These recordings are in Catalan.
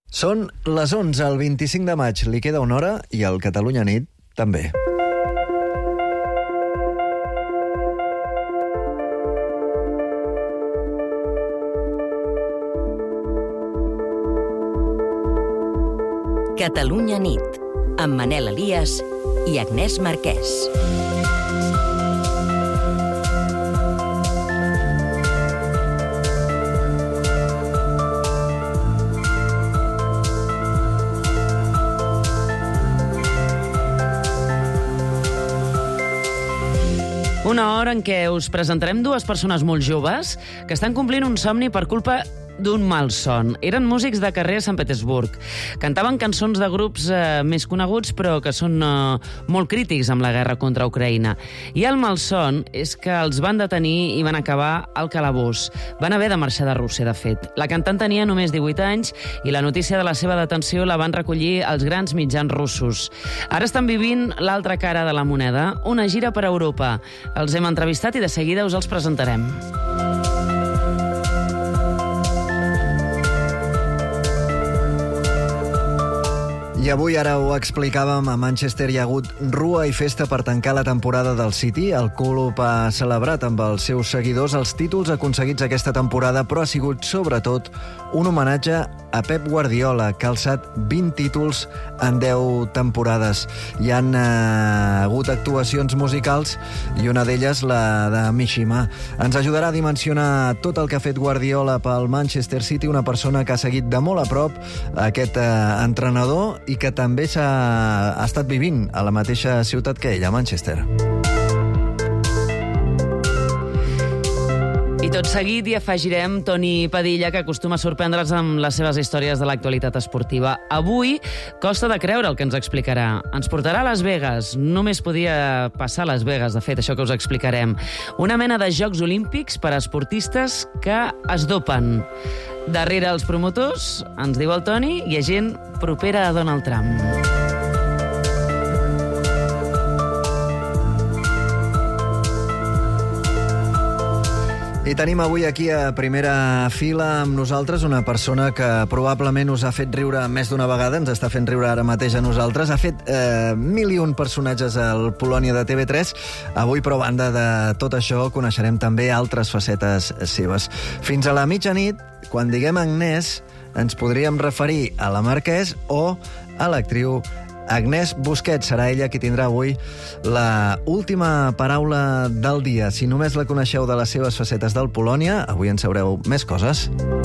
Són les 11, el 25 de maig. Li queda una hora i el Catalunya Nit també. Catalunya Nit, amb Manel Elias i Agnès Marquès. Una hora en què us presentarem dues persones molt joves que estan complint un somni per culpa d'un malson. Eren músics de carrer a Sant Petersburg. Cantaven cançons de grups més coneguts, però que són molt crítics amb la guerra contra Ucraïna. I el malson és que els van detenir i van acabar al calabós. Van haver de marxar de Rússia, de fet. La cantant tenia només 18 anys i la notícia de la seva detenció la van recollir els grans mitjans russos. Ara estan vivint l'altra cara de la moneda, una gira per Europa. Els hem entrevistat i de seguida us els presentarem. I avui, ara ho explicàvem, a Manchester hi ha hagut rua i festa per tancar la temporada del City. El club ha celebrat amb els seus seguidors els títols aconseguits aquesta temporada, però ha sigut sobretot un homenatge a Pep Guardiola, que ha alçat 20 títols en 10 temporades. Hi han hagut actuacions musicals i una d'elles la de Mishima. Ens ajudarà a dimensionar tot el que ha fet Guardiola pel Manchester City, una persona que ha seguit de molt a prop aquest entrenador i que també ha estat vivint a la mateixa ciutat que ell, a Manchester. I tot seguit hi afegirem Toni Padilla, que acostuma a sorprendre's amb les seves històries de l'actualitat esportiva. Avui costa de creure el que ens explicarà. Ens portarà a Las Vegas. Només podia passar a Las Vegas, de fet, això que us explicarem. Una mena de Jocs Olímpics per a esportistes que es dopen. Darrere els promotors, ens diu el Toni, hi ha gent propera a Donald Trump. I tenim avui aquí a primera fila amb nosaltres una persona que probablement us ha fet riure més d'una vegada, ens està fent riure ara mateix a nosaltres. Ha fet 1.001 personatges al Polònia de TV3. Avui, però, a banda de tot això, coneixerem també altres facetes seves. Fins a la mitjanit, quan diguem Agnès, ens podríem referir a la Marquès o a l'actriu Agnès Busquets. Serà ella qui tindrà avui la última paraula del dia. Si només la coneixeu de les seves facetes del Polònia, avui en sabreu més coses.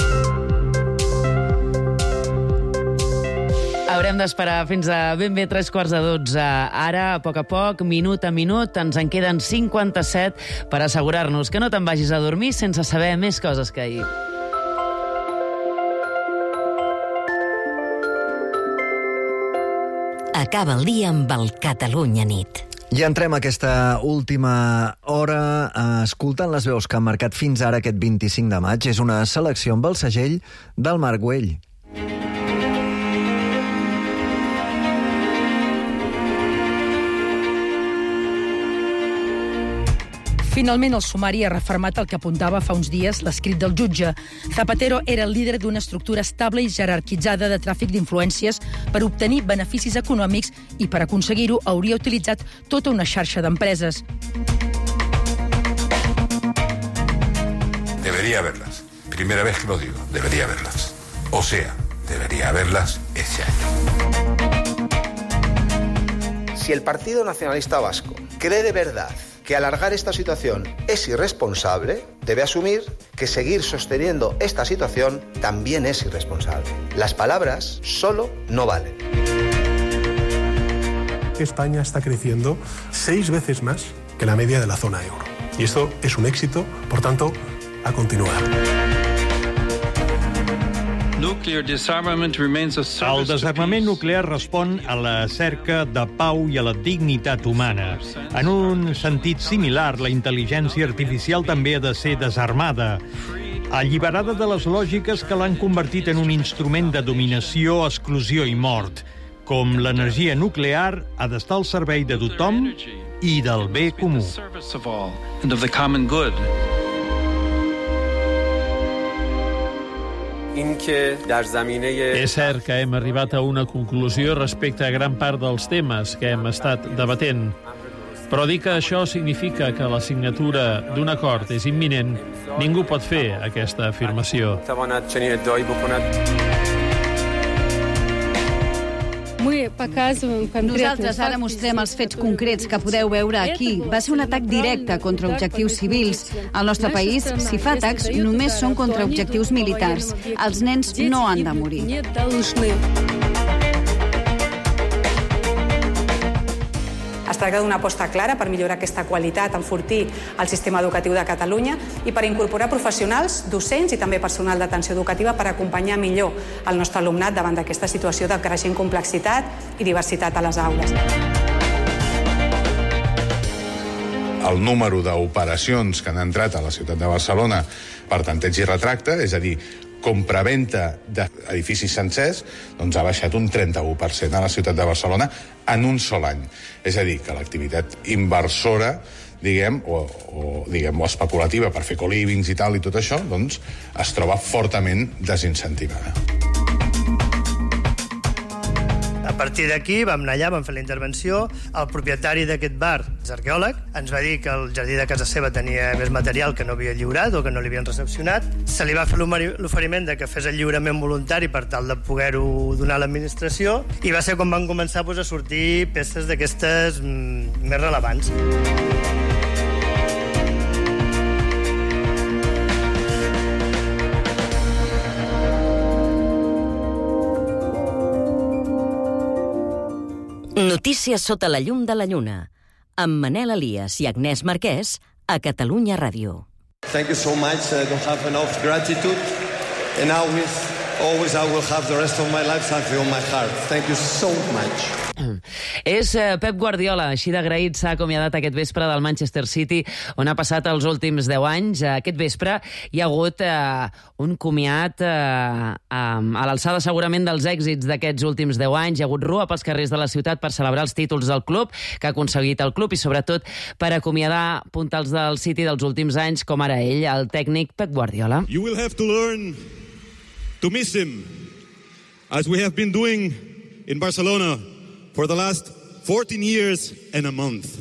Haurem d'esperar fins a ben bé 11:45. Ara, a poc, minut a minut, ens en queden 57 per assegurar-nos que no te'n vagis a dormir sense saber més coses que ahir. Acaba el dia amb el Catalunya Nit. I entrem a aquesta última hora escoltant les veus que han marcat fins ara aquest 25 de maig. És una selecció amb el segell del Marc Güell. Finalment, el sumari ha refermat el que apuntava fa uns dies l'escrit del jutge. Zapatero era el líder d'una estructura estable i jerarquitzada de tràfic d'influències per obtenir beneficis econòmics i, per aconseguir-ho, hauria utilitzat tota una xarxa d'empreses. Debería haberlas. Primera vez que lo digo, debería haberlas. O sea, debería haberlas ese año. Si el Partido Nacionalista Vasco cree de verdad que alargar esta situación es irresponsable, debe asumir que seguir sosteniendo esta situación también es irresponsable. Las palabras solo no valen. España está creciendo 6 veces más que la media de la zona euro. Y esto es un éxito, por tanto, a continuar. El desarmament nuclear respon a la cerca de pau i a la dignitat humana. En un sentit similar, la intel·ligència artificial també ha de ser desarmada, alliberada de les lògiques que l'han convertit en un instrument de dominació, exclusió i mort. Com l'energia nuclear ha d'estar al servei de tothom i del bé comú. És cert que hem arribat a una conclusió respecte a gran part dels temes que hem estat debatent. Però dir que això significa que la signatura d'un acord és imminent, ningú pot fer aquesta afirmació. Nosaltres ara mostrem els fets concrets que podeu veure aquí. Va ser un atac directe contra objectius civils. Al nostre país, si fa atacs, només són contra objectius militars. Els nens no han de morir. Es tracta d'una aposta clara per millorar aquesta qualitat, enfortir el sistema educatiu de Catalunya i per incorporar professionals, docents i també personal d'atenció educativa per acompanyar millor el nostre alumnat davant d'aquesta situació de creixent complexitat i diversitat a les aules. El número d'operacions que han entrat a la ciutat de Barcelona per tanteig i retracte, és a dir, compraventa d'edificis sencers, doncs ha baixat un 31% a la ciutat de Barcelona en un sol any. És a dir, que l'activitat inversora, diguem, o especulativa per fer co-livings i tal i tot això, doncs es troba fortament desincentivada. A partir d'aquí vam anar allà, vam fer la intervenció. El propietari d'aquest bar, és arqueòleg, ens va dir que el jardí de casa seva tenia més material que no havia lliurat o que no li havien recepcionat. Se li va fer l'oferiment de que fes el lliurament voluntari per tal de poder-ho donar a l'administració, i va ser quan van començar a sortir peces d'aquestes més rellevants. Notícies sota la llum de la lluna, amb Manel Elias i Agnès Marquès a Catalunya Ràdio. Thank you so much. I don't have enough gratitude, and always I will have the rest of my life something on my heart. Thank you so much. És Pep Guardiola, així d'agraït s'ha acomiadat aquest vespre del Manchester City, on ha passat els últims 10 anys. Aquest vespre hi ha hagut un comiat a l'alçada segurament dels èxits d'aquests últims 10 anys. Hi ha hagut rua pels carrers de la ciutat per celebrar els títols del club, que ha aconseguit el club, i sobretot per acomiadar puntals del City dels últims anys, com ara ell, el tècnic Pep Guardiola. You will have to learn to miss him, as we have been doing in Barcelona for the last 14 years and a month.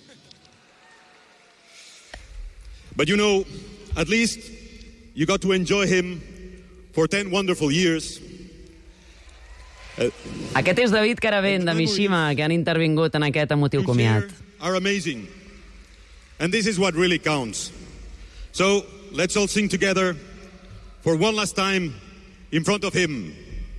But you know, at least you got to enjoy him for 10 wonderful years. Aquest és David Caravent, de Mishima, que han intervingut en aquest emotiu comiat. Are amazing. And this is what really counts. So, let's all sing together for one last time in front of him.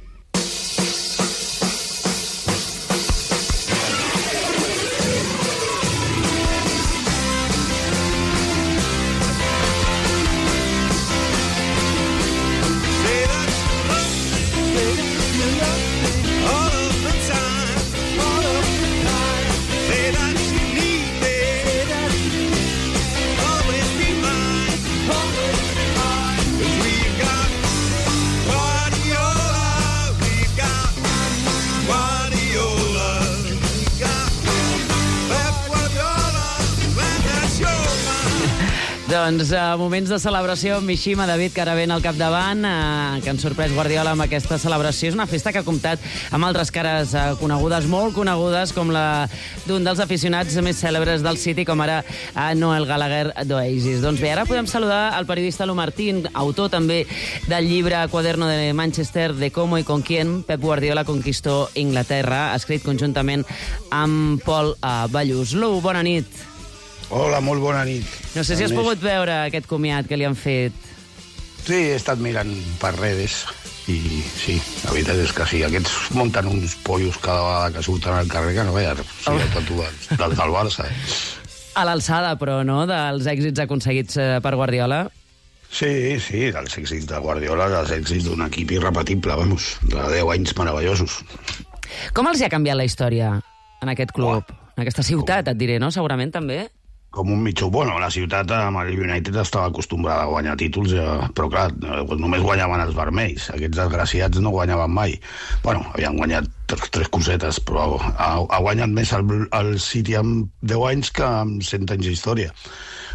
Doncs moments de celebració amb Mishima, David Caravent al capdavant, que han sorprès Guardiola amb aquesta celebració. És una festa que ha comptat amb altres cares conegudes, molt conegudes, com la d'un dels aficionats més cèlebres del City, com ara Noel Gallagher d'Oasis. Doncs bé, ara podem saludar el periodista Lu Martín, autor també del llibre Cuaderno de Manchester, de cómo y con quién Pep Guardiola conquistó Inglaterra, escrit conjuntament amb Pol Ballús. Lu, bona nit. Hola, molt bona nit. No sé si has pogut veure aquest comiat que li han fet. Sí, he estat mirant per redes i sí, la veritat és que sí. Aquests munten uns pollos cada vegada que surten al carrer que no veus. Sí, del Barça. A l'alçada, però, no?, dels èxits aconseguits per Guardiola. Sí, dels èxits de Guardiola, dels èxits d'un equip irrepetible, vamos, de 10 anys meravellosos. Com els hi ha canviat la història en aquest club? En aquesta ciutat, et diré, no?, segurament també? Com un mitjó. Bueno, la ciutat amb el United estava acostumbrada a guanyar títols, però clar, només guanyaven els vermells. Aquests desgraciats no guanyaven mai. Bueno, havien guanyat tres cosetes, però ha guanyat més el City amb 10 anys que amb 100 anys d'història.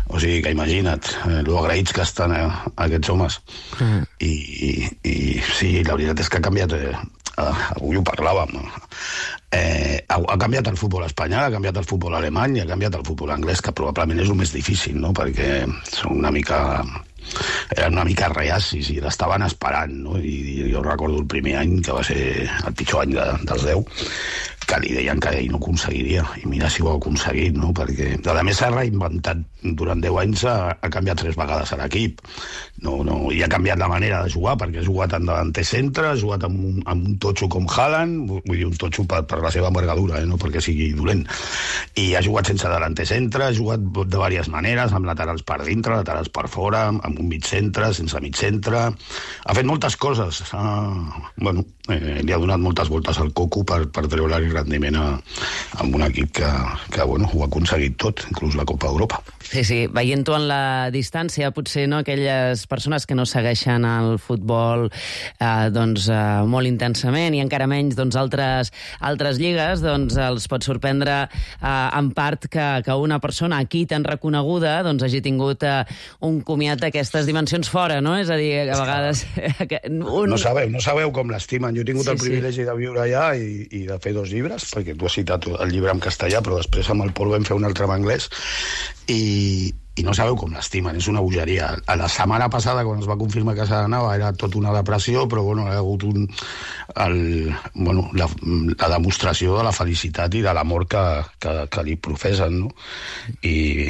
O sigui que imagina't, lo agraïts que estan aquests homes. I sí, la veritat és que ha canviat, avui ho parlàvem, ha canviat el futbol espanyol, ha canviat el futbol alemany, ha canviat el futbol anglès, que probablement és el més difícil, no? Perquè són eren una mica reacis i l'estaven esperant, no? I jo recordo el primer any, que va ser el pitjor any dels 10, que li deien que ell no aconseguiria, i mira si ho ha aconseguit, no? Perquè, a més, s'ha reinventat durant 10 anys, ha canviat 3 vegades a l'equip, i ha canviat la manera de jugar, perquè ha jugat en davanter centre, ha jugat amb un totxo com Haaland, vull dir un totxo per la seva envergadura, no perquè sigui dolent, i ha jugat sense davanter centre, ha jugat de diverses maneres, amb laterals per dintre, laterals per fora, amb un mig centre, sense mig centre, ha fet moltes coses, li ha donat moltes voltes al coco per treure-li rendiment amb un equip que ho ha aconseguit tot, inclús la Copa d'Europa. Sí, veient-ho en la distància, potser no aquelles persones que no segueixen el futbol molt intensament i encara menys altres lligues, els pot sorprendre en part que una persona aquí tan reconeguda hagi tingut un comiat d'aquestes dimensions fora, no? És a dir, a vegades... No sabeu com l'estimen. Jo he tingut el privilegi de viure allà i de fer 2 llibres, perquè tu has citat el llibre en castellà, però després amb el Pol vam fer un altre en anglès, i no sabeu com l'estimen, és una bogeria. A la setmana passada, quan es va confirmar que s'anava, era tot una depressió, però hi ha hagut la demostració de la felicitat i de l'amor que li professen, no? I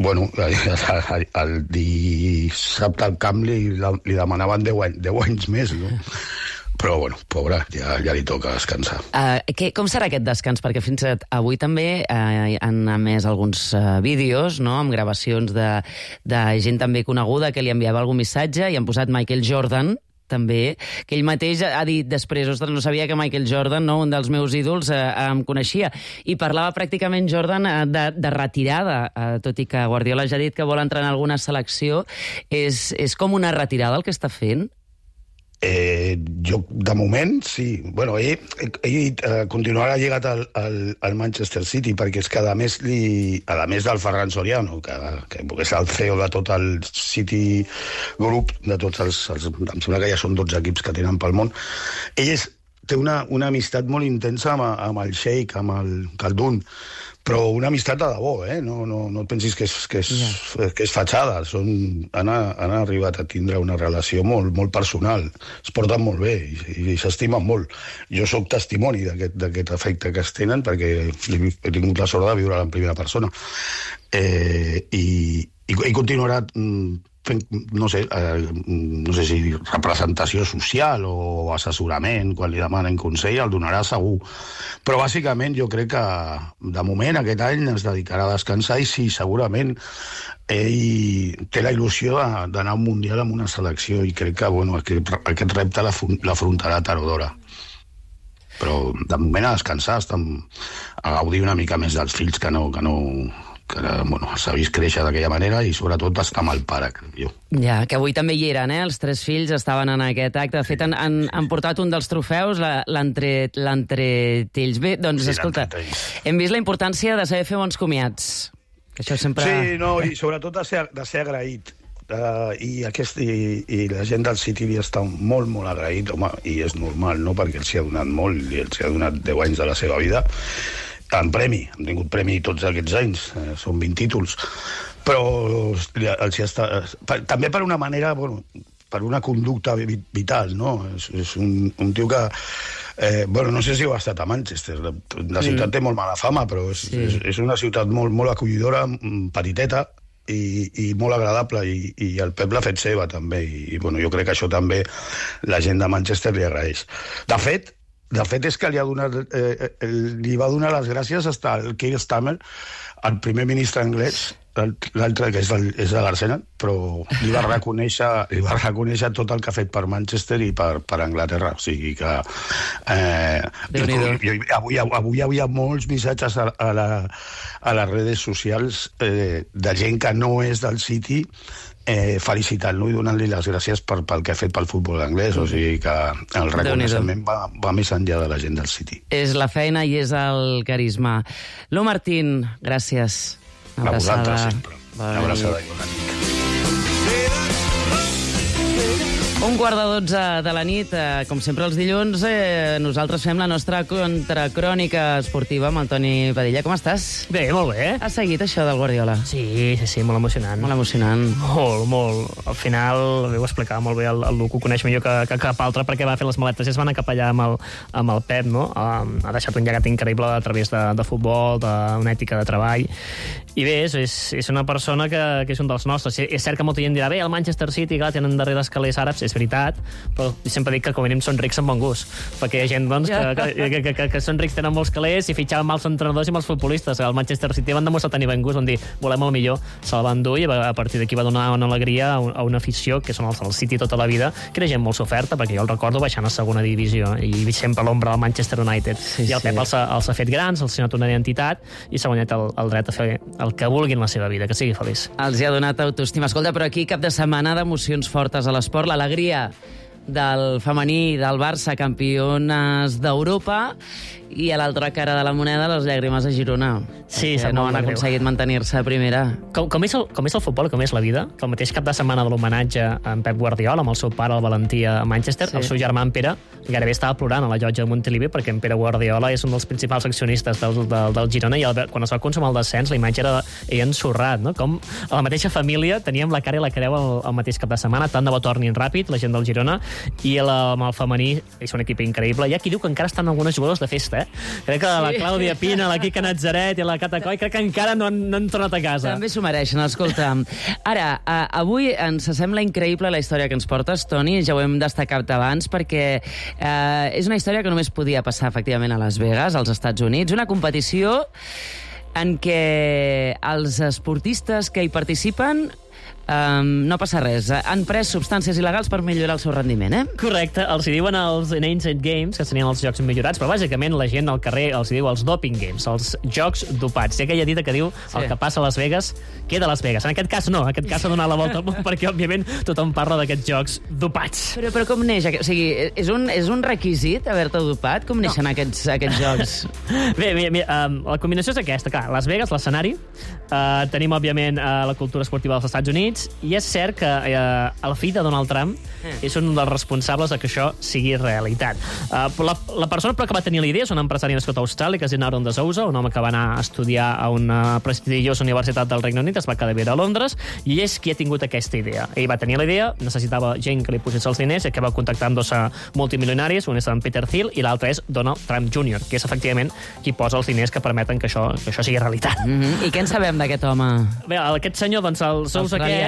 el dissabte al camp li demanaven 10 anys més, no? Però, pobre, ja li toca descansar. Com serà aquest descans? Perquè fins avui també han emès alguns vídeos, no?, amb gravacions de gent també coneguda que li enviava algun missatge i han posat Michael Jordan, també, que ell mateix ha dit després, ostres, no sabia que Michael Jordan, no, un dels meus ídols, em coneixia. I parlava pràcticament Jordan de retirada, tot i que Guardiola ja ha dit que vol entrar en alguna selecció. És com una retirada el que està fent? Jo, de moment, sí. Ell continuarà lligat al Manchester City, perquè és que, a més del Ferran Soriano, que és el CEO de tot el City Group, de tots em sembla que ja són 12 equips que tenen pel món, ell té una amistat molt intensa amb el Sheikh, amb el Khaldun, però una amistat de debò, no et pensis que és fatxada. Han arribat a tindre una relació molt personal, es porten molt bé i s'estimen molt. Jo sóc testimoni d'aquest efecte que es tenen, perquè he tingut la sort de viure en primera persona, i continuarà fent, no sé si representació social o assessorament, quan li demanen consell, el donarà segur. Però bàsicament jo crec que de moment aquest any es dedicarà a descansar, i sí, segurament ell té la il·lusió d'anar a un mundial amb una selecció, i crec que aquest repte l'afrontarà tard o d'hora. Però de moment a descansar, a gaudir una mica més dels fills que s'ha vist créixer d'aquella manera, i sobretot està amb el pare, crec jo. Ja, que avui també hi eren, els 3 fills estaven en aquest acte. De fet, han portat un dels trofeus, l'han tret ells. Bé, doncs, escolta, hem vist la importància de saber fer bons comiats. Que això sempre... Sí, i sobretot de ser agraït. I la gent del City li està molt, molt agraït, home, i és normal, no?, perquè els hi ha donat molt, i els hi ha donat 10 anys de la seva vida. En premi, han tingut premi tots aquests anys, són 20 títols, però també per una manera, per una conducta vital, no? És un tio que, no sé si ho ha estat a Manchester, la ciutat té molt mala fama, però és una ciutat molt acollidora, petiteta, i molt agradable, i el Pep l'ha fet seva també, i jo crec que això també la gent de Manchester li agraeix. De fet, és que li va donar les gràcies al Keir Starmer, el primer ministre anglès, l'altre que és de l'Arsenal, però li va reconèixer tot el que ha fet per Manchester i per Anglaterra. O sigui que... Avui hi havia molts missatges a les redes socials de gent que no és del City, felicitant-lo i donant-li les gràcies pel que ha fet pel futbol anglès. O sigui que el reconeixement va més enllà de la gent del City. És la feina i és el carisma. Lu Martín, gràcies. A vosaltres sempre. Bona abraçada nit. i una nit. 11:45 de la nit, com sempre els dilluns, nosaltres fem la nostra contracrònica esportiva amb el Toni Padilla. Com estàs? Bé, molt bé. Has seguit això del Guardiola? Sí, molt emocionant. Molt emocionant. Molt. Al final, ho explicava molt bé el Luco, coneix millor que cap altre, perquè va fer les maletes i es van anar cap allà amb el Pep, no? Ha deixat un llegat increïble a través de futbol, d'una ètica de treball. I bé, és una persona que és un dels nostres. És cert que molta gent dirà, bé, el Manchester City, clar, tenen darrere escalers àrabs, és veritat, però sempre dic que com a mínim són rics amb bon gust, perquè hi ha gent doncs, que són rics, tenen molts calés i fitxaven mals entrenadors i mals futbolistes. El Manchester City van demostrar tenir bon gust, van dir, volem el millor, se'l van dur i a partir d'aquí va donar una alegria a una afició, que són els del City tota la vida, que era gent molt soferta, perquè jo el recordo baixant a segona divisió i sempre l'ombra del Manchester United. I el Pep els ha fet grans, els ha donat una identitat i s'ha guanyat el dret a fer el que vulgui en la seva vida, que sigui feliç. Els hi ha donat autoestima. Escolta, però aquí cap de setmana d'emocions fortes a l'esport, l'alegria del femení del Barça, campiones d'Europa, i a l'altra cara de la moneda les llàgrimes a Girona. Sí, no han aconseguit mantenir-se a primera. Com és el futbol, com és la vida, que el mateix cap de setmana de l'homenatge a en Pep Guardiola, amb el seu pare, el Valentí, a Manchester, el seu germà en Pere gairebé estava plorant a la llotja de Montilivi perquè en Pere Guardiola és un dels principals accionistes del Girona i quan es va consumar el descens la imatge era ell ensorrat, no? Com a la mateixa família teníem la cara i la creu el mateix cap de setmana, tant de bo tornin ràpid la gent del Girona, i amb el femení és un equip increïble. Hi ha qui diu que encara estan algunes jugadors de festa, Crec que la Clàudia Pina, la Quica Natzaret i la Cata Coll crec que encara no han tornat a casa. També s'ho mereixen, escolta. Ara, avui ens sembla increïble la història que ens portes, Toni, ja ho hem destacat abans, perquè és una història que només podia passar, efectivament, a Las Vegas, als Estats Units, una competició en què els esportistes que hi participen no passa res. Han pres substàncies il·legals per millorar el seu rendiment, Correcte. Els hi diuen els Enhanced Games, que serien els jocs millorats, però bàsicament la gent al carrer els hi diu els Doping Games, els jocs dopats. Hi ha aquella dita que diu el que passa a Las Vegas queda a Las Vegas. En aquest cas no, en aquest cas s'ha donat la volta al món perquè, òbviament, tothom parla d'aquests jocs dopats. Però com neix? O sigui, és un requisit haver-te dopat? Com neixen aquests jocs? Bé, la combinació és aquesta. Clar, Las Vegas, l'escenari, tenim, òbviament, la cultura esportiva dels Estats Units, i és cert que el fill de Donald Trump és un dels responsables de que això sigui realitat. La persona però que va tenir la idea és un empresari nascut a Austràlia, que es diu Aaron de Souza, un home que va anar a estudiar a una prestigiosa universitat del Regne Unit, es va quedar a viure a Londres, i és qui ha tingut aquesta idea. Ell va tenir la idea, necessitava gent que li posés els diners, i que va contactar amb dos multimilionaris, un és en Peter Thiel i l'altre és Donald Trump Jr., que és efectivament qui posa els diners que permeten que això sigui realitat. I què en sabem d'aquest home? Bé, aquest senyor, doncs, el Souza aquest,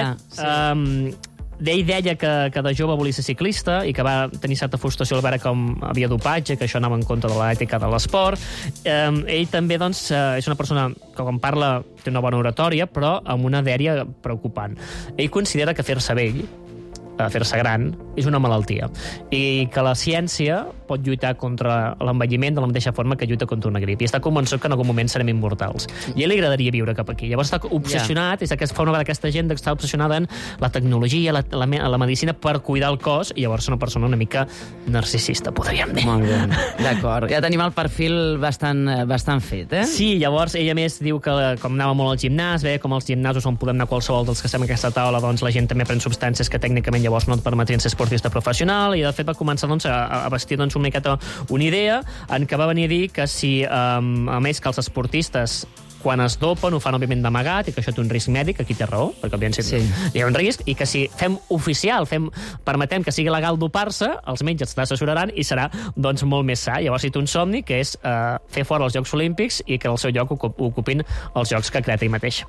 ell deia que de jove volia ser ciclista i que va tenir certa frustració al veure com havia dopatge, que això anava en contra de l'ètica de l'esport. Ell també, doncs, és una persona que quan parla té una bona oratòria, però amb una dèria preocupant. Ell considera que fer-se vell, fer-se gran, és una malaltia, i que la ciència pot lluitar contra l'envelliment de la mateixa forma que lluita contra una grip, i està convençut que en algun moment serem immortals. I a ell li agradaria viure cap aquí. Llavors està obsessionat, és que fa una vegada aquesta gent que està obsessionada en la tecnologia, la medicina per cuidar el cos, i llavors és una persona una mica narcisista, podríem dir. Molt bé, d'acord. Ja tenim el perfil bastant fet, Sí, llavors ell a més diu que com anava molt al gimnàs, veia com als gimnasos on podem anar qualsevol dels que estem a aquesta taula, doncs la gent també pren substàncies que tècnicament llavors no et permetrien ser esportista professional, i de fet va començar a vestir una miqueta una idea en què va venir a dir que si, a més que els esportistes quan es dopen ho fan òbviament d'amagat i que això té un risc mèdic, aquí té raó, perquè òbviament hi ha un risc, i que si fem oficial, permetem que sigui legal dopar-se, els metges t'assessoraran i serà doncs molt més sa. Llavors hi té un somni que és fer fora els Jocs Olímpics i que al seu lloc ocupin els Jocs que crea ell mateix.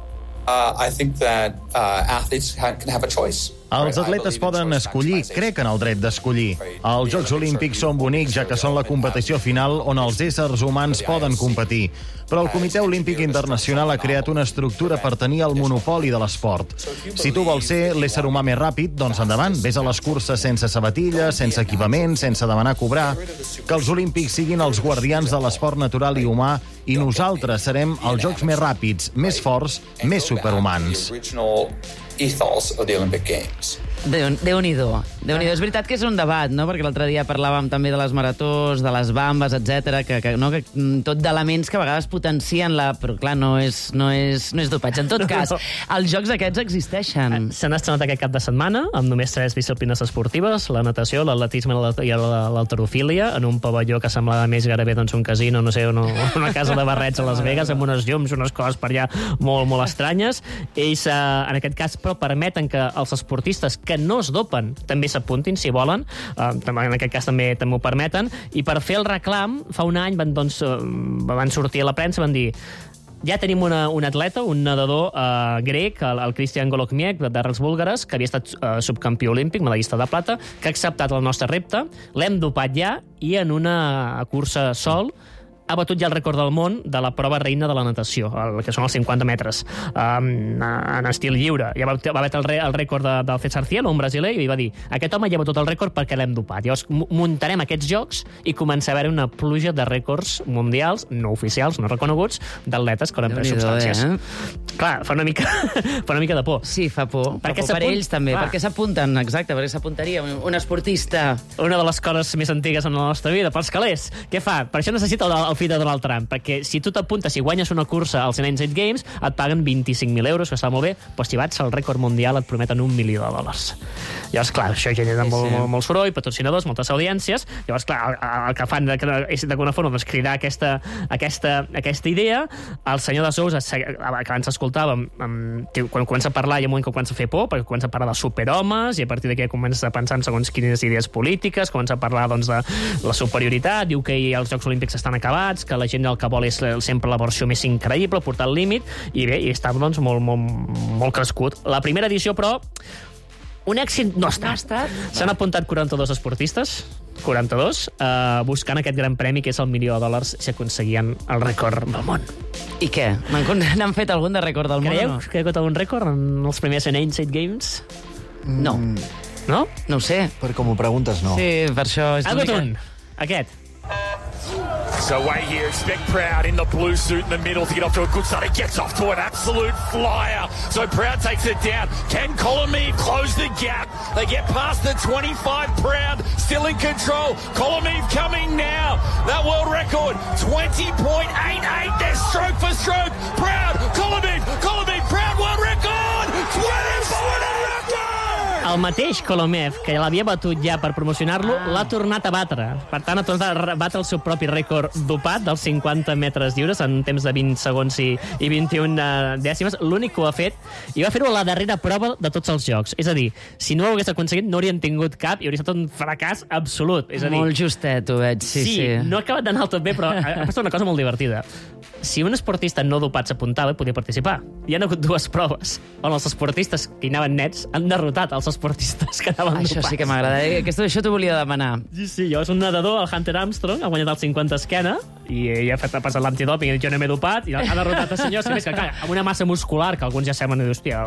I think that athletes can have a choice. Els atletes poden escollir, crec en el dret d'escollir. Els Jocs Olímpics són bonics, ja que són la competició final on els éssers humans poden competir. Però el Comitè Olímpic Internacional ha creat una estructura per tenir el monopoli de l'esport. Si tu vols ser l'ésser humà més ràpid, doncs endavant, vés a les curses sense sabatilles, sense equipament, sense demanar cobrar. Que els Olímpics siguin els guardians de l'esport natural i humà, i nosaltres serem els jocs més ràpids, més forts, més superhumans. Ethos of the Olympic Games. Déu-n'hi-do. És veritat que és un debat, no? Perquè l'altre dia parlàvem també de les maratons, de les bambes, etc, que tot d'elements que a vegades potencien però clar, no és dopatge. En tot cas, els jocs aquests existeixen. S'han estrenat aquest cap de setmana, amb només 3 disciplines esportives, la natació, l'atletisme i l'halterofília, en un pavelló que semblava més gairebé un casino, no sé, una casa de barrets a Las Vegas, amb unes llums, unes coses per allà molt estranyes. Ells, en aquest cas, però permeten que els esportistes que no es dopen també s'apuntin, si volen. En aquest cas també ho permeten. I per fer el reclam, fa un any van sortir a la premsa i van dir: ja tenim un atleta, un nedador grec, el Christian Golokmiec, d'arrels búlgares, que havia estat subcampió olímpic, medallista de plata, que ha acceptat el nostre repte, l'hem dopat ja, i en una cursa sol ha batut ja el rècord del món de la prova reina de la natació, que són els 50 metres, en estil lliure. Ja va batre el rècord del César Cielo, un brasiler, i va dir: aquest home ja ha batut el rècord perquè l'hem dopat. Llavors muntarem aquests jocs i comença a haver una pluja de rècords mundials, no oficials, no reconeguts, d'atletes que haurem pres substàncies. Clar, fa una mica de por. Sí, fa por. Per ells també. Per què s'apunten? Exacte, per què s'apuntaria un esportista? Una de les coses més antigues en la nostra vida, pels calés. Què fa? Per això necessita el fill de Donald Trump, perquè si tu t'apuntes, si guanyes una cursa als United Games, et paguen 25.000 euros, que està molt bé, però si bats el rècord mundial et prometen $1 milió. Llavors, clar, això genera molt soroll, patrocinadors, moltes audiències. Llavors, clar, el que fan és d'alguna forma cridar aquesta idea. El senyor de Sousa, que abans escoltàvem, quan comença a parlar, hi ha un moment que comença a fer por, perquè comença a parlar de superhomes, i a partir d'aquí comença a pensar en segons quines idees polítiques, comença a parlar de la superioritat, diu que els Jocs Olímpics estan acabats, que la gent el que vol és sempre la versió més increïble, portar al límit, i bé, i està molt crescut. La primera edició, però, un èxit no ha estat. S'han apuntat 42 esportistes, 42, buscant aquest gran premi, que és el $1 milió, si aconseguien el rècord del món. I què? N'han fet algun de rècord del món o no? Creieu que ha hagut algun rècord en els primers United Games? No. No? No ho sé. Per com ho preguntes, no. Sí, per això... Ha hagut un. Aquest. So away here, expect Proud in the blue suit in the middle to get off to a good start. He gets off to an absolute flyer. So Proud takes it down. Can Colomeve close the gap? They get past the 25. Proud still in control. Colomeve coming now. That world record, 20.88. They're stroke for stroke. Proud, Colomeve, Proud world record! 20.88 record! El mateix Colomeve, que l'havia batut ja per promocionar-lo, l'ha tornat a batre. Per tant, ha tornat a batre el seu propi rècord dopat dels 50 metres lliures en temps de 20 segons i 21 dècimes. L'únic que ho ha fet, i va fer-ho a la darrera prova de tots els jocs. És a dir, si no ho hagués aconseguit, no haurien tingut cap i hauria estat un fracàs absolut. És a dir, molt justet, ho veig, sí. No ha acabat d'anar tot bé, però ha passat una cosa molt divertida. Si un esportista no dopat s'apuntava, podia participar. Hi ha hagut 2 proves on els esportistes que hi anaven nets han derrotat els esportistes que anaven dopats. Això sí que m'agrada. Això t'ho volia demanar. Sí, jo és un nedador, el Hunter Armstrong, ha guanyat el 50 esquena i ell ha passat l'antidòping i jo no m'he dopat i ha derrotat els senyors. Més que, clar, amb una massa muscular que alguns ja saben, hòstia,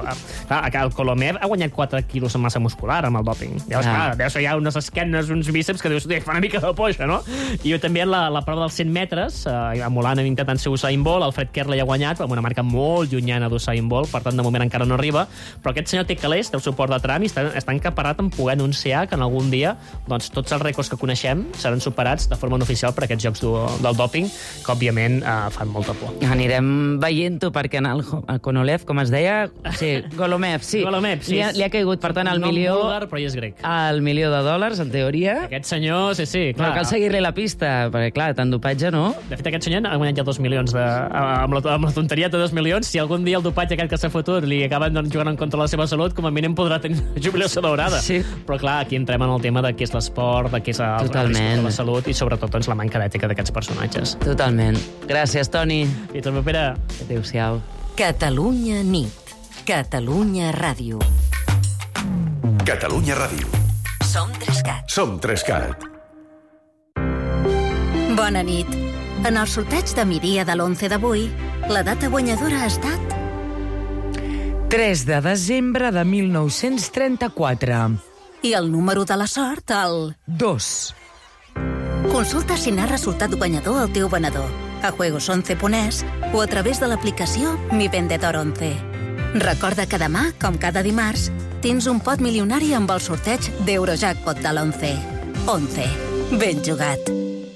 el Colomeve ha guanyat 4 quilos en massa muscular amb el dòping. Llavors, clar, deus hi ha unes esquenes, uns bíceps que dius, fa una mica de poixa, no? I també en la prova dels 100 metres, emulant intentant ser Usain Bolt, el Fred Kerley ha guanyat amb una marca molt llunyana d'Usain Bolt, per tant, de moment encara no arriba, però aquest senyor té calés, té el suport de Trump i està encaparrat en poder anunciar que en algun dia doncs, tots els rècords que coneixem seran superats de forma no oficial per aquests jocs del dòping, que òbviament fan molta por. Anirem veient-ho perquè en el Konolev, com es deia? Sí, Golomeve, sí. Li ha caigut, per tant, el milió... Però ell és grec. El $1 milió, en teoria. Aquest senyor, sí, clar. Però cal seguir-li la pista, perquè, clar, tant dopatge, no? De fet, aquest senyor ha guanyat ja 2 milions amb la tonteria de 2 milions. Si algun dia el dopatge aquest que s'ha fotut li acaben jugant en contra de la seva salut, com a mínim podrà tenir jubilació daurada. Sí. Però clar, aquí entrem en el tema de què és l'esport, de què és el risc de la salut i sobretot doncs, la manca d'ètica d'aquests personatges. Totalment. Gràcies, Toni. I també, Pere. Adéu-siau. Catalunya nit. Catalunya ràdio. Catalunya ràdio. Som 3CAT. Som 3CAT. Bona nit. En el sorteig de migdia de l'11 d'avui, la data guanyadora ha estat 3 de desembre de 1934. I el número de la sort, el 2. Consulta si n'ha resultat guanyador el teu venedor a juegos11.es o a través de l'aplicació Mi Vendedor 11. Recorda que demà, com cada dimarts, tens un pot milionari amb el sorteig d'Eurojackpot de l'11. 11. Ben jugat.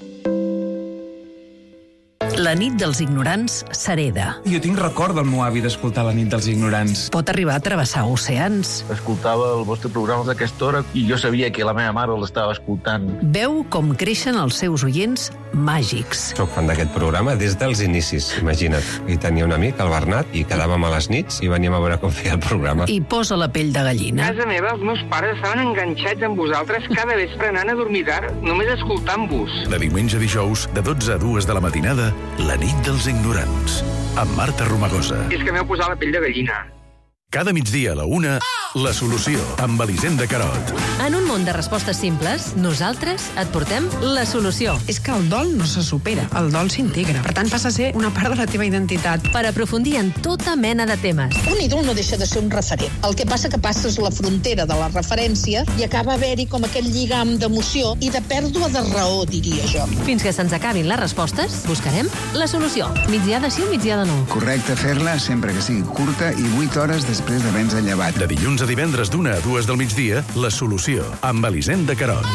La nit dels ignorants s'hereda. Jo tinc record del meu avi d'escoltar La nit dels ignorants. Pot arribar a travessar oceans. Escoltava el vostre programa d'aquesta hora i jo sabia que la meva mare l'estava escoltant. Veu com creixen els seus oients màgics. Soc fan d'aquest programa des dels inicis, imagina't. I tenia un amic, el Bernat, i quedàvem a les nits i veníem a veure com feia el programa. I posa la pell de gallina. A casa meva els meus pares estaven enganxats amb vosaltres cada vespre anant a dormir tard, només escoltant-vos. De diumenge a dijous, de 12 a 2 de la matinada, La nit dels ignorants, amb Marta Romagosa. És que m'heu posat la pell de gallina. Cada migdia a la 1, La Solució, amb Elisenda Carot. En un món de respostes simples, nosaltres et portem la solució. És que el dol no se supera, el dol s'integra. Per tant, passa a ser una part de la teva identitat. Per aprofundir en tota mena de temes. Un ídol no deixa de ser un referent. El que passa que passes la frontera de la referència i acaba haver-hi com aquell lligam d'emoció i de pèrdua de raó, diria jo. Fins que se'ns acabin les respostes, buscarem la solució. Migdia de sí o migdia de no. Correcte fer-la sempre que sigui curta i 8 hores després d'haver-nos llevat. De dilluns a divendres d'1 a 2 del migdia, La Solució, amb Elisenda Carot.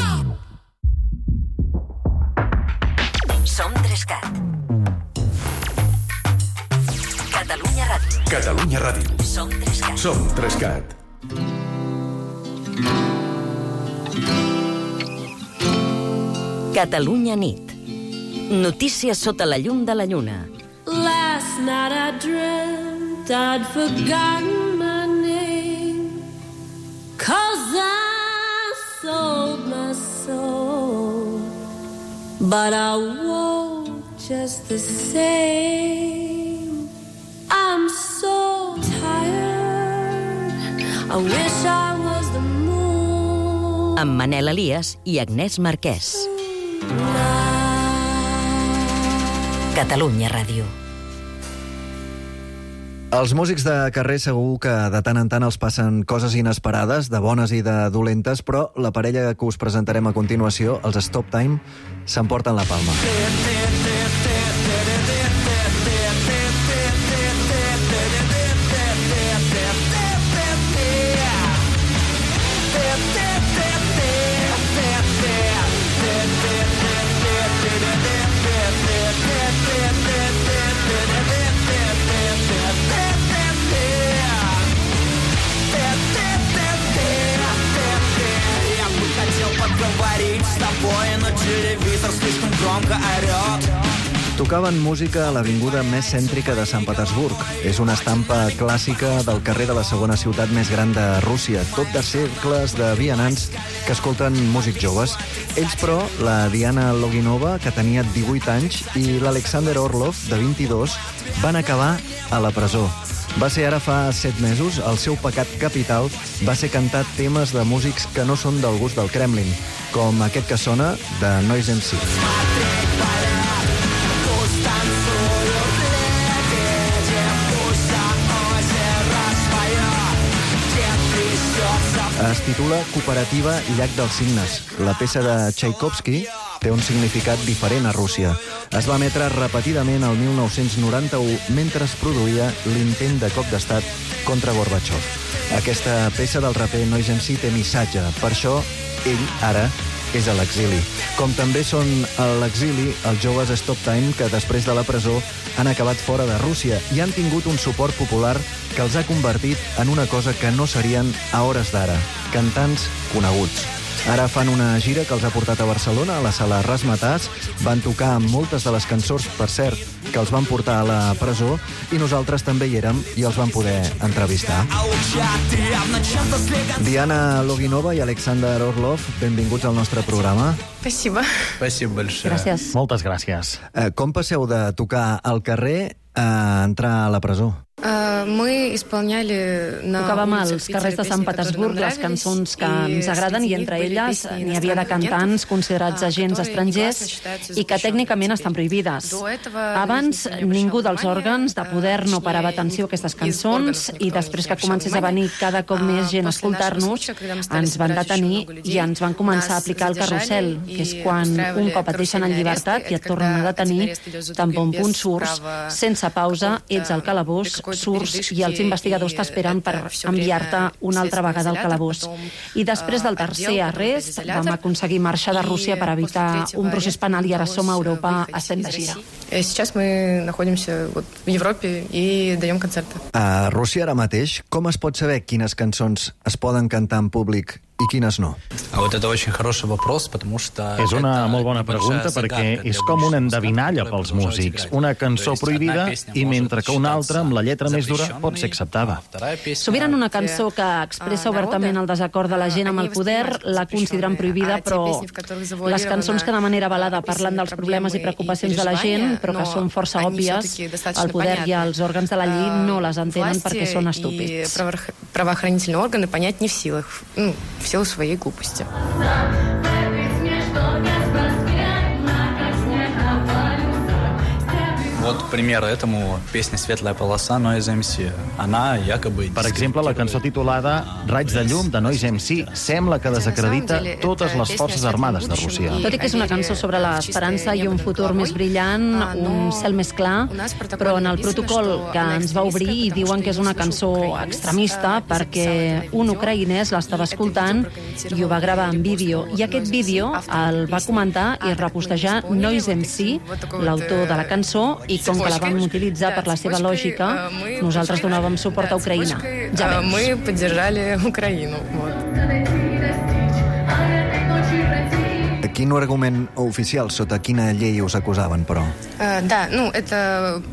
Som 3CAT. Catalunya Ràdio. Catalunya Ràdio. Som 3CAT. Som 3CAT. Catalunya nit. Notícies sota la llum de la lluna. Last night I dreamt I'd forgotten my name, 'cause I sold my soul, but I won't just the same. I'm so tired, I wish I was the moon. Amb Manel Elias i Agnès Marquès. Catalunya Ràdio. Els músics de carrer segur que de tant en tant els passen coses inesperades, de bones i de dolentes, però la parella que us presentarem a continuació, els Stop Time, s'emporten la palma. Tocaven música a l'avinguda més cèntrica de Sant Petersburg. És una estampa clàssica del carrer de la segona ciutat més gran de Rússia, tot de cercles de vianants que escolten músics joves. Ells, però, la Diana Loginova, que tenia 18 anys, i l'Alexander Orlov, de 22, van acabar a la presó. Va ser ara fa 7 mesos. El seu pecat capital va ser cantar temes de músics que no són del gust del Kremlin, com aquest que sona de Noise MC. Es titula Cooperativa Llac dels Cignes. La peça de Tchaikovsky té un significat diferent a Rússia. Es va emetre repetidament el 1991 mentre es produïa l'intent de cop d'estat contra Gorbachev. Aquesta peça del raper Noise MC té missatge. Per això, ell, ara, és a l'exili. Com també són a l'exili els joves Stop Time que després de la presó han acabat fora de Rússia i han tingut un suport popular que els ha convertit en una cosa que no serien a hores d'ara, cantants coneguts. Ara fan una gira que els ha portat a Barcelona, a la sala Razzmatazz. Van tocar amb moltes de les cançons, per cert, que els van portar a la presó, i nosaltres també hi érem i els vam poder entrevistar. Diana Loginova i Alexander Orlov, benvinguts al nostre programa. Спасибо. Спасибо большое. Gràcies. Moltes gràcies. Com passeu de tocar al carrer a entrar a la presó? Tocàvem als carrers de Sant Petersburg les cançons que ens agraden i entre elles n'hi havia de cantants considerats agents estrangers i que tècnicament estan prohibides. Abans ningú dels òrgans de poder no parava atenció a aquestes cançons i després que comencés a venir cada cop més gent a escoltar-nos ens van detenir i ens van començar a aplicar el carrusel, que és quan un cop et deixen en llibertat i et tornen a detenir, tan bon punt surts, sense pausa, ets al calabós surts i els investigadors t'esperen per enviar-te una altra vegada al calabós. I després del tercer arrest vam aconseguir marxar de Rússia per evitar un procés penal i ara som a Europa, estem de gira. Сейчас мы находимся в Европе и даем концерты. A Rússia ara mateix, com es pot saber quines cançons es poden cantar en públic i quines no? És una molt bona pregunta perquè és com una endevinalla pels músics. Una cançó prohibida i mentre que una altra, amb la lletra més dura, pot ser acceptada. Sovint una cançó que expressa obertament el desacord de la gent amb el poder la consideren prohibida, però les cançons que de manera velada parlen dels problemes i preocupacions de la gent, però que són força òbvies, el poder i els òrgans de la llei no les entenen perquè són estúpids. Правоохранительные органы понять не в силах, в силу своей глупости. Вот пример этому песня «Светлая полоса» Noise MC. Она якобы... Per exemple, la cançó titulada Raig de llum de Noise MC sembla que desacredita totes les forces armades de Rússia. Tot i que és una cançó sobre l'esperança i un futur més brillant, un cel més clar, però en el protocol que ens va obrir hi diuen que és una cançó extremista perquè un ucraïnès l'estava escoltant i ho va gravar en vídeo. I aquest vídeo el va comentar i repostejar Noise MC, l'autor de la cançó, i com que la vam utilitzar per la seva lògica, nosaltres donàvem suport a Ucraïna. Ja veus. Мы поддержали Украину. Quin argument oficial, sota quina llei us acusaven, però? Да, ну, это...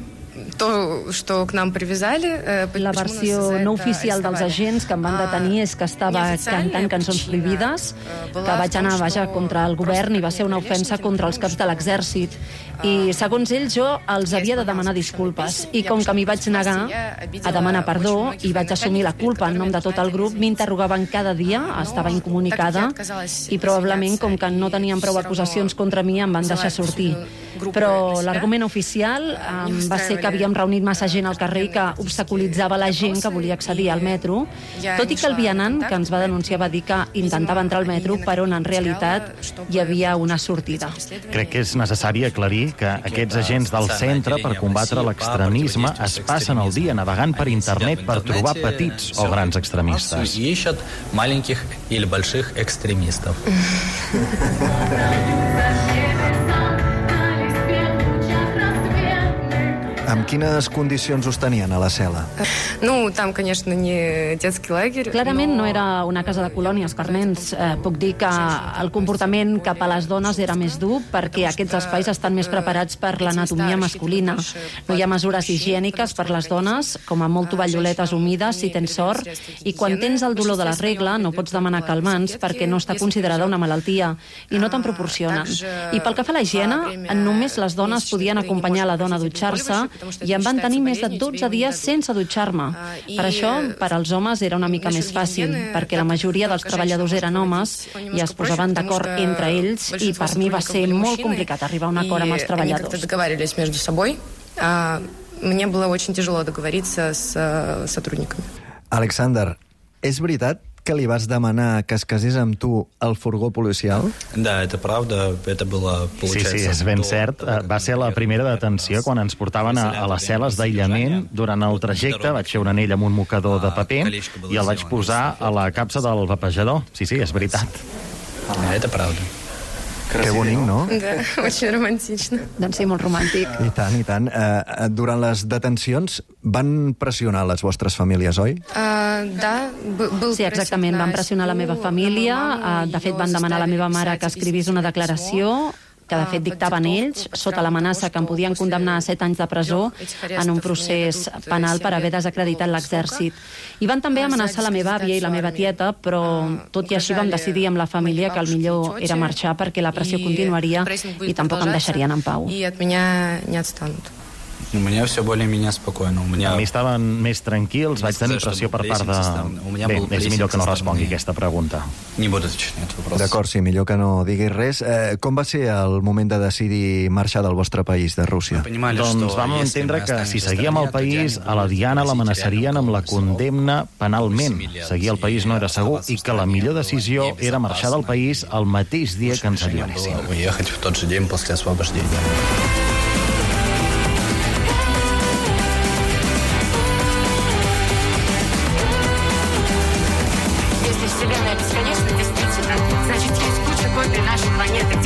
La versió no oficial dels agents que em van detenir és que estava cantant cançons prohibides, que vaig anar contra el govern i va ser una ofensa contra els caps de l'exèrcit. I, segons ells, jo els havia de demanar disculpes. I com que m'hi vaig negar a demanar perdó i vaig assumir la culpa en nom de tot el grup, m'interrogaven cada dia, estava incomunicada, i probablement, com que no tenien prou acusacions contra mi, em van deixar sortir. Però l'argument oficial va ser que havíem reunit massa gent al carrer i que obstaculitzava la gent que volia accedir al metro, tot i que el vianant que ens va denunciar va dir que intentava entrar al metro per on en realitat hi havia una sortida. Crec que és necessari aclarir que aquests agents del centre per combatre l'extremisme es passen el dia navegant per internet per trobar petits o grans extremistes. И ищут маленьких или больших экстремистов. Amb quines condicions us tenien a la cel·la? Ну, там, конечно, не детский лагерь. Clarament no era una casa de colònies per nens. Puc dir que el comportament cap a les dones era més dur perquè aquests espais estan més preparats per l'anatomia masculina. No hi ha mesures higièniques per les dones, com a molt tovalloletes humides si tens sort, i quan tens el dolor de la regla no pots demanar calmants perquè no està considerada una malaltia i no te'n proporcionen. I pel que fa a la higiene, només les dones podien acompanyar la dona a dutxar-se i em van tenir més de 12 dies sense dutxar-me. Per això, per als homes era una mica més fàcil, perquè la majoria dels treballadors eren homes i es posaven d'acord entre ells i per mi va ser molt complicat arribar a un acord amb els treballadors. Мне было очень тяжело договориться с сотрудниками. Alexander, és veritat que li vas demanar que es casés amb tu al furgó policial? Да, это правда, это было, получается... Sí, és ben cert. Va ser la primera detenció quan ens portaven a les cel·les d'aïllament. Durant el trajecte vaig fer un anell amb un mocador de paper i el vaig posar a la capsa del vapejador. Sí, és veritat. Это правда. Que bonic, no? Да, очень романтично. Doncs sí, molt romàntic. I tant, i tant. Durant les detencions van pressionar les vostres famílies, oi? Sí, exactament. Van pressionar la meva família. De fet, van demanar a la meva mare que escrivís una declaració que de fet dictaven ells, sota l'amenaça que em podien condemnar a 7 anys de presó en un procés penal per haver desacreditat l'exèrcit. I van també amenaçar la meva àvia i la meva tieta, però tot i així vam decidir amb la família que el millor era marxar perquè la pressió continuaria i tampoc em deixarien en pau. И от меня не отстанут. У меня все более-менее спокойно. A mi estaven més tranquils, vaig tenir pressió per part de... Bé, és millor que no respongui aquesta pregunta. D'acord, sí, millor que no diguis res. Com va ser el moment de decidir marxar del vostre país, de Rússia? Doncs vam entendre que si seguíem al país, a la Diana l'amenaçarien amb la condemna penalment. Seguir al país no era segur i que la millor decisió era marxar del país el mateix dia que ens alliberessin.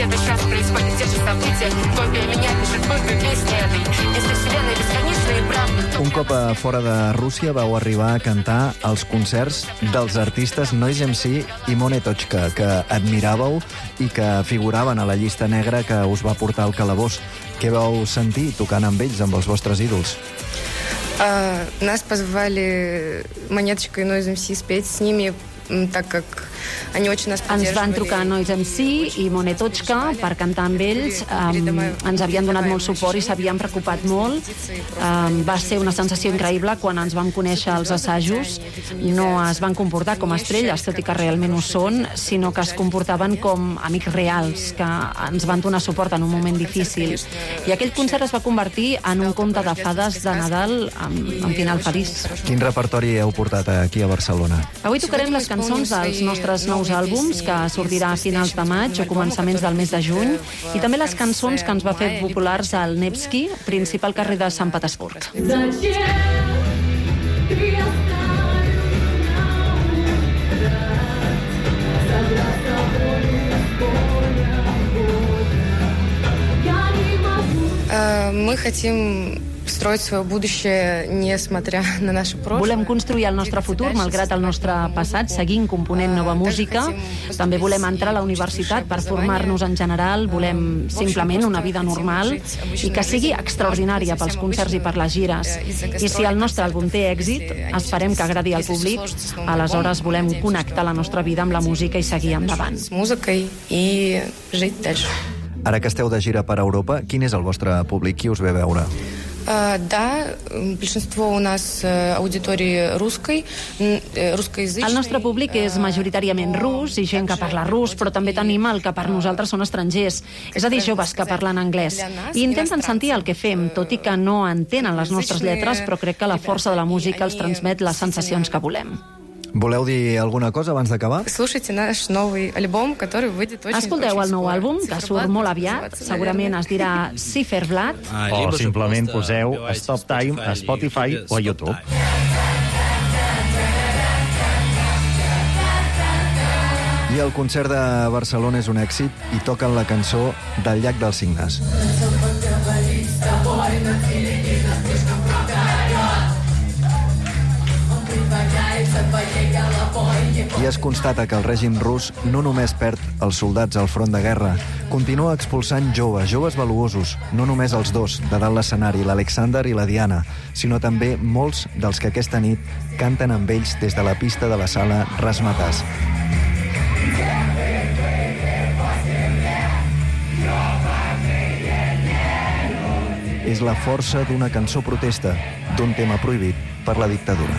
Где-то сейчас происходят те же события. Копия меня пишет копию песни этой. Если вселенная бесконечна и правда... Un cop a fora de Rússia vau arribar a cantar als concerts dels artistes Noise MC i Monetochka, que admiràveu i que figuraven a la llista negra que us va portar al calabós. Què vau sentir tocant amb ells, amb els vostres ídols? Нас позвали Монеточка и Noise MC спеть с ними, так как они очень нас поддерживали. Ens van trucar Noise MC i Monetochka per cantar amb ells. Ens havien donat molt suport i s'havien preocupat molt. Va ser una sensació increïble quan ens vam conèixer als assajos. No es van comportar com estrelles, tot i que realment ho són, sinó que es comportaven com amics reals, que ens van donar suport en un moment difícil. I aquell concert es va convertir en un conte de fades de Nadal amb final feliç. Quin repertori heu portat aquí a Barcelona? Avui tocarem les cançons dels nostres nous àlbums, que sortirà a finals de maig o començaments del mes de juny, i també les cançons que ens va fer populars al Nevsky, principal carrer de Sant Petersburg. Мы хотим строить свое будущее, несмотря на наше прошлое. Volem construir el nostre futur malgrat el nostre passat, seguint component nova música. També volem entrar a la universitat per formar-nos en general. Volem simplement una vida normal i que sigui extraordinària pels concerts i per les gires. I si el nostre àlbum té èxit, esperem que agradi al públic. Aleshores volem connectar la nostra vida amb la música i seguir endavant. Музыкой и жить дальше. Ara que esteu de gira per Europa, quin és el vostre públic? Qui us ve a veure? Да, большинство у нас аудитории русской, русскоязычной. El nostre públic és majoritàriament rus i gent que parla rus, però també tenim el que per nosaltres són estrangers, és a dir, joves que parlen anglès. I intenten sentir el que fem, tot i que no entenen les nostres lletres, però crec que la força de la música els transmet les sensacions que volem. Voleu dir alguna cosa abans d'acabar? Слушайте наш новый альбом, который выйдет очень скоро. Escolteu el nou àlbum, que surt molt aviat. Segurament es dirà Ciferblat. O simplement poseu Stop Time a Spotify o a YouTube. I el concert de Barcelona és un èxit i toquen la cançó del Llac dels Cignes. I es constata que el règim rus no només perd els soldats al front de guerra, continua expulsant joves valuosos, no només els dos de dalt l'escenari, l'Alexander i la Diana, sinó també molts dels que aquesta nit canten amb ells des de la pista de la sala Rasmatàs. És la força d'una cançó protesta, d'un tema prohibit per la dictadura.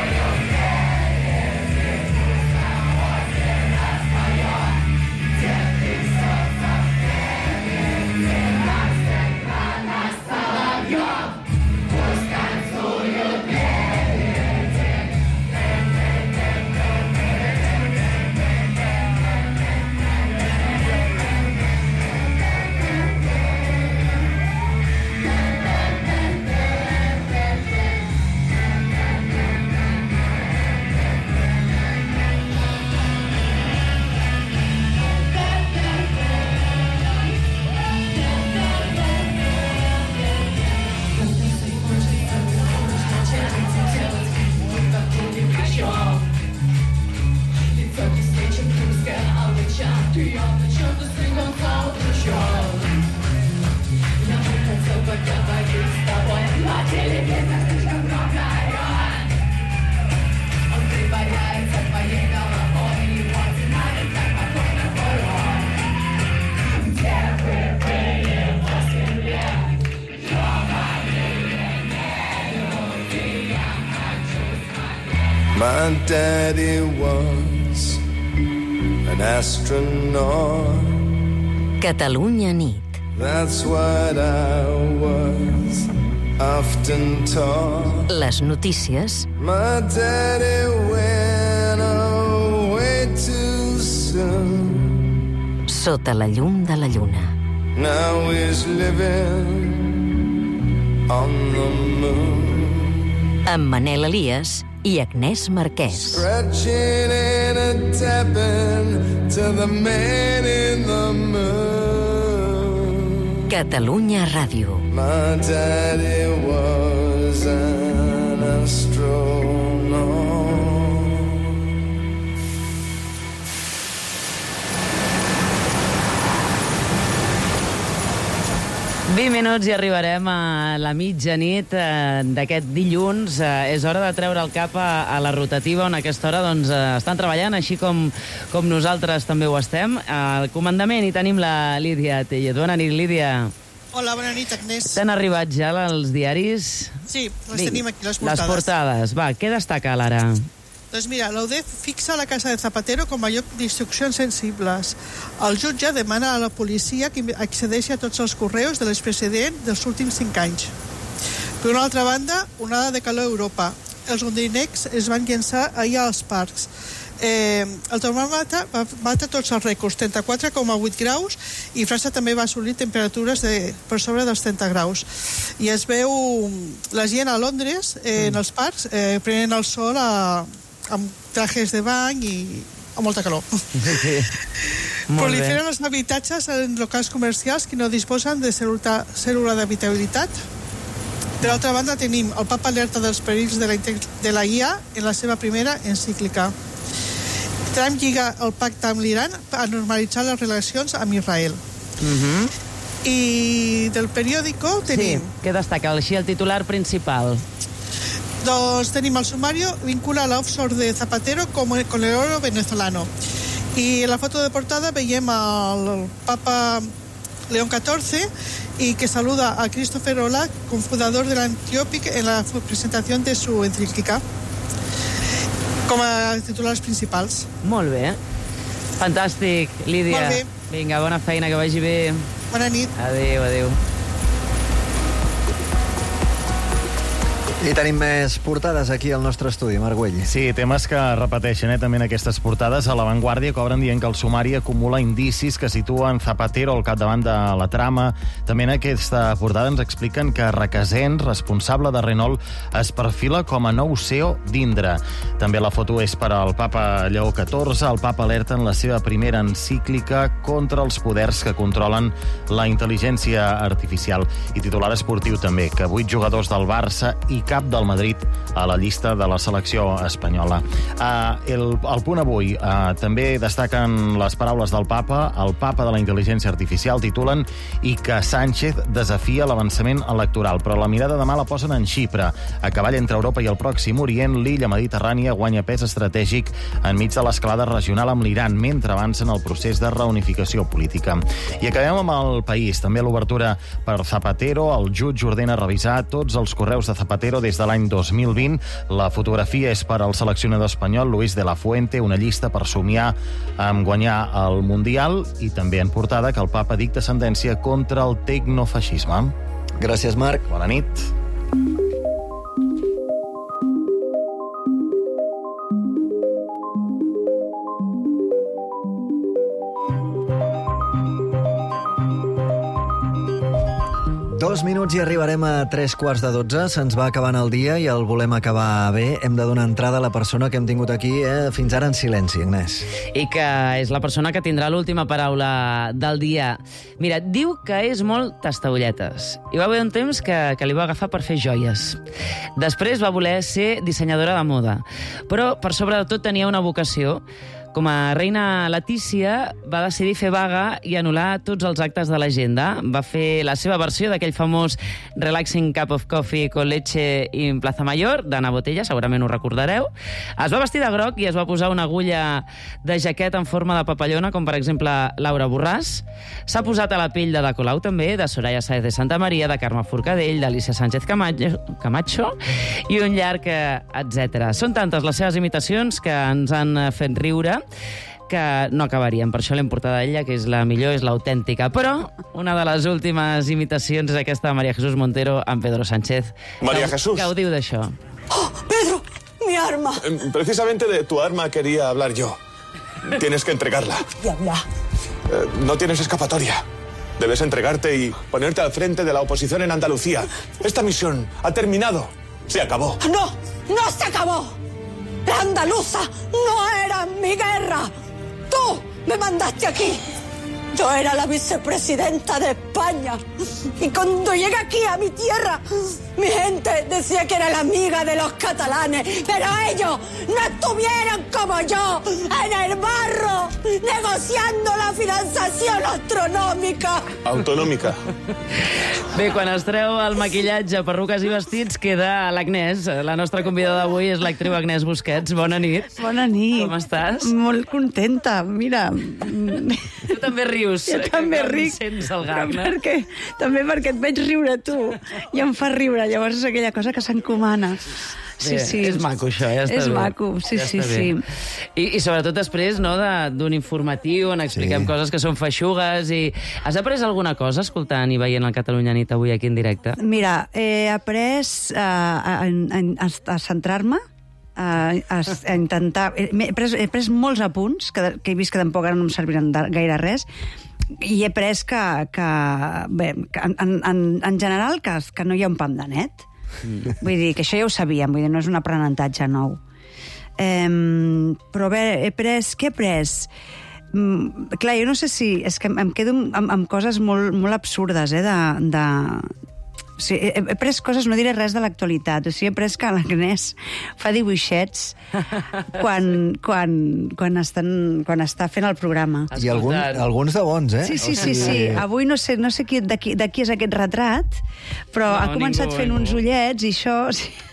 My daddy was an astronaut. Catalunya nit. That's what I was often taught. Les notícies. My daddy went away too soon. Sota la llum de la lluna. Now he's living on the moon. Amb Manel Elias i Agnès Marquès. Scratching and a tapping to the man in the moon. Catalunya Ràdio. My daddy was an astronaut. 20 minuts i arribarem a la mitjanit d'aquest dilluns. És hora de treure el cap a la rotativa, on a aquesta hora estan treballant, així com nosaltres també ho estem. Al comandament hi tenim la Lídia Tellez. Bona nit, Lídia. Hola, bona nit, Agnès. T'han arribat ja els diaris? Sí, les tenim aquí, les portades. Les portades. Va, què destaca l'ara? Doncs mira, la UDEF fixa la casa de Zapatero com a lloc d'instruccions sensibles. El jutge demana a la policia que accedeixi a tots els correus de l'expresident dels últims 5 anys. Per una altra banda, onada de calor a Europa. Els londinencs es van llençar ahir als parcs. El termòmetre va batre tots els rècords, 34,8 graus, i França també va assolir temperatures per sobre dels 30 graus. I es veu la gent a Londres, en els parcs, prenent el sol amb trajes de bany i amb molta calor. Sí. Proliferen els habitatges en locals comercials que no disposen de cèl·lula d'habitabilitat. Per altra banda, tenim el papa alerta dels perills de la IA en la seva primera encíclica. Trump lliga el pacte amb l'Iran per normalitzar les relacions amb Israel. I del periòdico tenim... Sí, què destaca? Així el titular principal. Doncs tenim el sumario, vincula la offshore de Zapatero con el oro venezolano. I en la foto de portada veiem el papa León XIV y que saluda a Christopher Olah, cofundador de l'Antiopic, en la presentación de su encíclica, com a titulars principals. Molt bé. Fantàstic, Lídia. Molt bé. Vinga, bona feina, que vagi bé. Bona nit. Adéu, adéu. I tenim més portades aquí al nostre estudi, Marc Güell. Sí, temes que repeteixen també en aquestes portades. A La Vanguardia cobren dient que el sumari acumula indicis que situen Zapatero al capdavant de la trama. També en aquesta portada ens expliquen que Requesens, responsable de Renault, es perfila com a nou CEO d'Indra. També la foto és per al papa Lleó XIV. El papa alerta en la seva primera encíclica contra els poders que controlen la intel·ligència artificial. I titular esportiu també, que 8 jugadors del Barça i cap del Madrid a la llista de la selecció espanyola. El Punt Avui també destaquen les paraules del papa. El papa de la intel·ligència artificial titulen i que Sánchez desafia l'avançament electoral, però la mirada demà la posen en Xipre. A cavall entre Europa i el Pròxim Orient, l'illa mediterrània guanya pes estratègic enmig de l'escalada regional amb l'Iran, mentre avancen el procés de reunificació política. I acabem amb El País. També l'obertura per Zapatero. El jutge ordena revisar tots els correus de Zapatero des de l'any 2020. La fotografia és per al seleccionador espanyol Luis de la Fuente, una llista per somiar amb guanyar el Mundial, i també en portada que el papa dicta sentència contra el tecnofeixisme. Gràcies, Marc. Bona nit. Dos minuts i arribarem a 3:15. Se'ns va acabant el dia i el volem acabar bé. Hem de donar entrada a la persona que hem tingut aquí fins ara en silenci, Agnès. I que és la persona que tindrà l'última paraula del dia. Mira, diu que és molt tastaolletes. I va haver un temps que li va agafar per fer joies. Després va voler ser dissenyadora de moda. Però, per sobre de tot, tenia una vocació. Com a reina Letícia, va decidir fer vaga i anul·lar tots els actes de l'agenda. Va fer la seva versió d'aquell famós Relaxing Cup of Coffee con leche en Plaza Mayor, d'Anna Botella, segurament ho recordareu. Es va vestir de groc i es va posar una agulla de jaqueta en forma de papallona, com per exemple Laura Borràs. S'ha posat a la pell de Da Colau també, de Soraya Sáez de Santa Maria, de Carme Forcadell, d'Alicia Sánchez Camacho i un llarg etc. Són tantes les seves imitacions que ens han fet riure que no acabaríem. Per això l'hem portada a ella, que és la millor, és l'autèntica. Però una de les últimes imitacions és aquesta de María Jesús Montero amb Pedro Sánchez. María Jesús. Què ho diu d'això? ¡Oh, Pedro! ¡Mi arma! Precisamente de tu arma quería hablar yo. Tienes que entregarla. Diabla. No tienes escapatoria. Debes entregarte y ponerte al frente de la oposición en Andalucía. Esta misión ha terminado. Se acabó. ¡No! ¡No se acabó! ¡La andaluza no era mi guerra! ¡Tú me mandaste aquí! Yo era la vicepresidenta de España. España. Y cuando llegué aquí a mi tierra, mi gente decía que era la amiga de los catalanes, pero ellos no estuvieron como yo, en el barro, negociando la financiación astronòmica. Autonòmica. Bé, quan es treu el maquillatge, perruques i vestits, queda l'Agnès. La nostra convidada d'avui és l'actriu Agnès Busquets. Bona nit. Bona nit. Com estàs? Molt contenta, mira. Tu també rius. Jo també ric. Sents el gag, no? També perquè et veig riure tu i em fa riure. Llavors és aquella cosa que s'encomana. Sí, bé, sí. És maco, això, ja està és bé. Maco, sí, ja sí, sí. I sobretot després, no, d'un informatiu on expliquem coses que són feixugues i... Has après alguna cosa escoltant i veient el Catalunya Nit avui aquí en directe? Mira, he après a centrar-me, a intentar... He pres molts apunts, que he vist que tampoc ara no em serviran gaire res, i he pres que en general, que no hi ha un pam de net. Vull dir, que això ja ho sabíem, vull dir, no és un aprenentatge nou. Però bé, què he pres? Clar, jo no sé si... És que em quedo amb coses molt absurdes, O sigui, he pres coses, no diré res de l'actualitat. O sigui, he pres que l'Agnès fa dibuixets quan està fent el programa. I alguns de bons, eh? Sí. Avui no sé de qui és aquest retrat, però ha començat fent uns ullets i això...